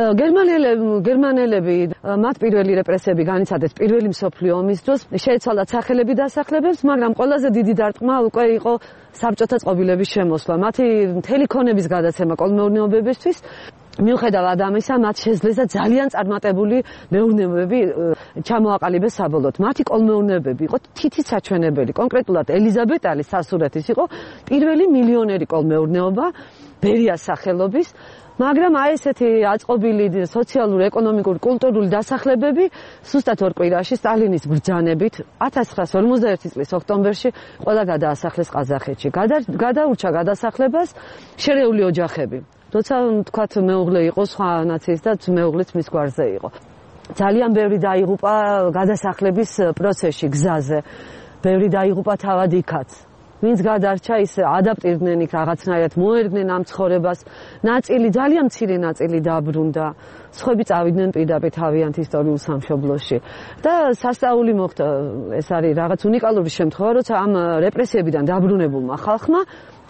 გერმანელები მათ პირველი რეპრესიები განიცადეს პირველი მსოფლიო ომის დროს, შეეცვალათ სახელები დასახლებებს, მაგრამ ყველაზე დიდი დარტყმა უკვე იყო საბჭოთა წყობილების შემოსვლა. მათი მთელი ქონების გადაცემა კოლმეურნეობებისთვის მიუხედავად ამისა, მათ შეძლეს ძალიან წარმატებული მეურნეობები ჩამოაყალიბეს საბოლოოდ. მათი კოლმეურნეობები იყო თითით საჩვენებელი. კონკრეტულად ელიზაბეტალის სასურეთის იყო პირველი მილიონერი კოლმეურნეობა ბერიას სახელობის. მაგრამ აი ესეთი აწყობილი სოციალური, ეკონომიკური, კულტურული დასახლებები სუსტად 2 კვირაში სტალინის ბრძანებით 1951 წლის ოქტომბერში ყველა გადაასახლეს ყაზახეთში. გადაურჩა გადასახლებას შერეული ოჯახები. როცა თქვათ მეუღლე იყო სხვა ნაციის და მეუღლეც მის გვარზე იყო. ძალიან ბევრი დაიღუპა გადასახლების პროცესში, გზაზე. ბევრი დაიღუპა თავად იქაც. ვინც გადარჩა, ის ადაპტირდნენ იქ რაღაცნაირად, მოერგნენ ამ ცხოვრებას. ნაწილი, ძალიან მცირე ნაწილი დაბრუნდა. სხვები წავიდნენ პირდაპირ თავიანთ ისტორიულ სამშობლოში. და სასწაული მოხდა, ეს არის რაღაც უნიკალური შემთხვევა, როცა ამ რეპრესიებიდან დაბრუნებულმა ხალხმა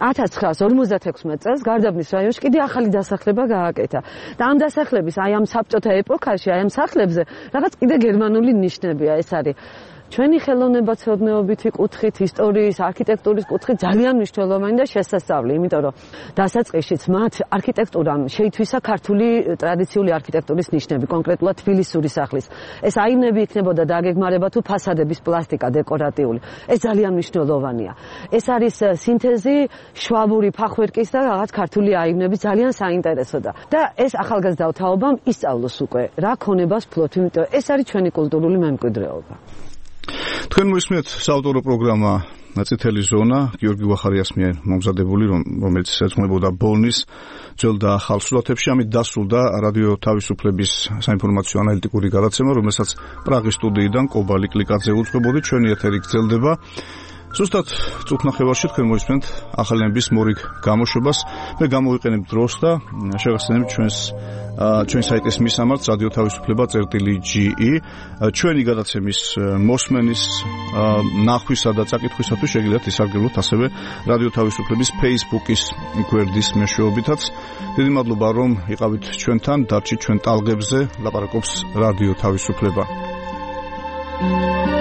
1956 წელს გარდაბნის რაიონში კიდე ახალი დასახლება გააკეთა. და ამ დასახლების, აი ამ საბჭოთა ეპოქაში, აი ამ სახლებზე რაღაც კიდე გერმანული ნიშნებია. ეს არის ჩვენი ხელოვნებაცოდნეობითი კუთხით, ისტორიის, არქიტექტურის კუთხით ძალიან მნიშვნელოვანი და შესაძლებელი, იმიტომ რომ დასაწყისშიც მათ არქიტექტურამ შეითვისა ქართული ტრადიციული არქიტექტურის ნიშნები, კონკრეტულად თბილისური სახლის. ეს აივნები იქნებოდა დაგეგმარება თუ ფასადების პლასტიკა დეკორატიული. ეს ძალიან მნიშვნელოვანია. ეს არის სინთეზი შვაბური ფახვერკის და რაღაც ქართული აივნების ძალიან საინტერესოა. და ეს ახალგაზრდა თაობამ ისწავლოს უკვე რა ქონებას ფლობთ, იმიტომ ეს არის ჩვენი კულტურული მემკვიდრეობა. თქვენ მოისმენთ საავტორო პროგრამა წითელი ზონა გიორგი ვახარიას მიერ მომზადებული, რომელიც ეძღვნებოდა ბოლნის ძველ და ახალ სურათებში. ამით დასრულდა რადიო თავისუფლების საინფორმაციო ანალიტიკური გადაცემა, რომელსაც პრაღის სტუდიიდან კობალი კლიკაძე უძღვებოდი. ჩვენი ეთერი გრძელდება. ზუსტად წუთნახევარში თქვენ მოისმენთ ახალენების მორიგ გამოშვებას. მე გამოვიყენებ დროს და შეგახსენებ ჩვენი საიტის მისამართს radiotavisufleba.ge. ჩვენი გადაცემის მოსმენის, ნახვისა და წაკითხვისათვის შეგიძლიათ ისარგებლოთ ასევე რადიო თავისუფლების Facebook-ის გვერდის მეშვეობითაც. დიდი მადლობა რომ იყავით ჩვენთან, დარჩით ჩვენ ტალღებზე, ლაპარაკობს რადიო თავისუფლება.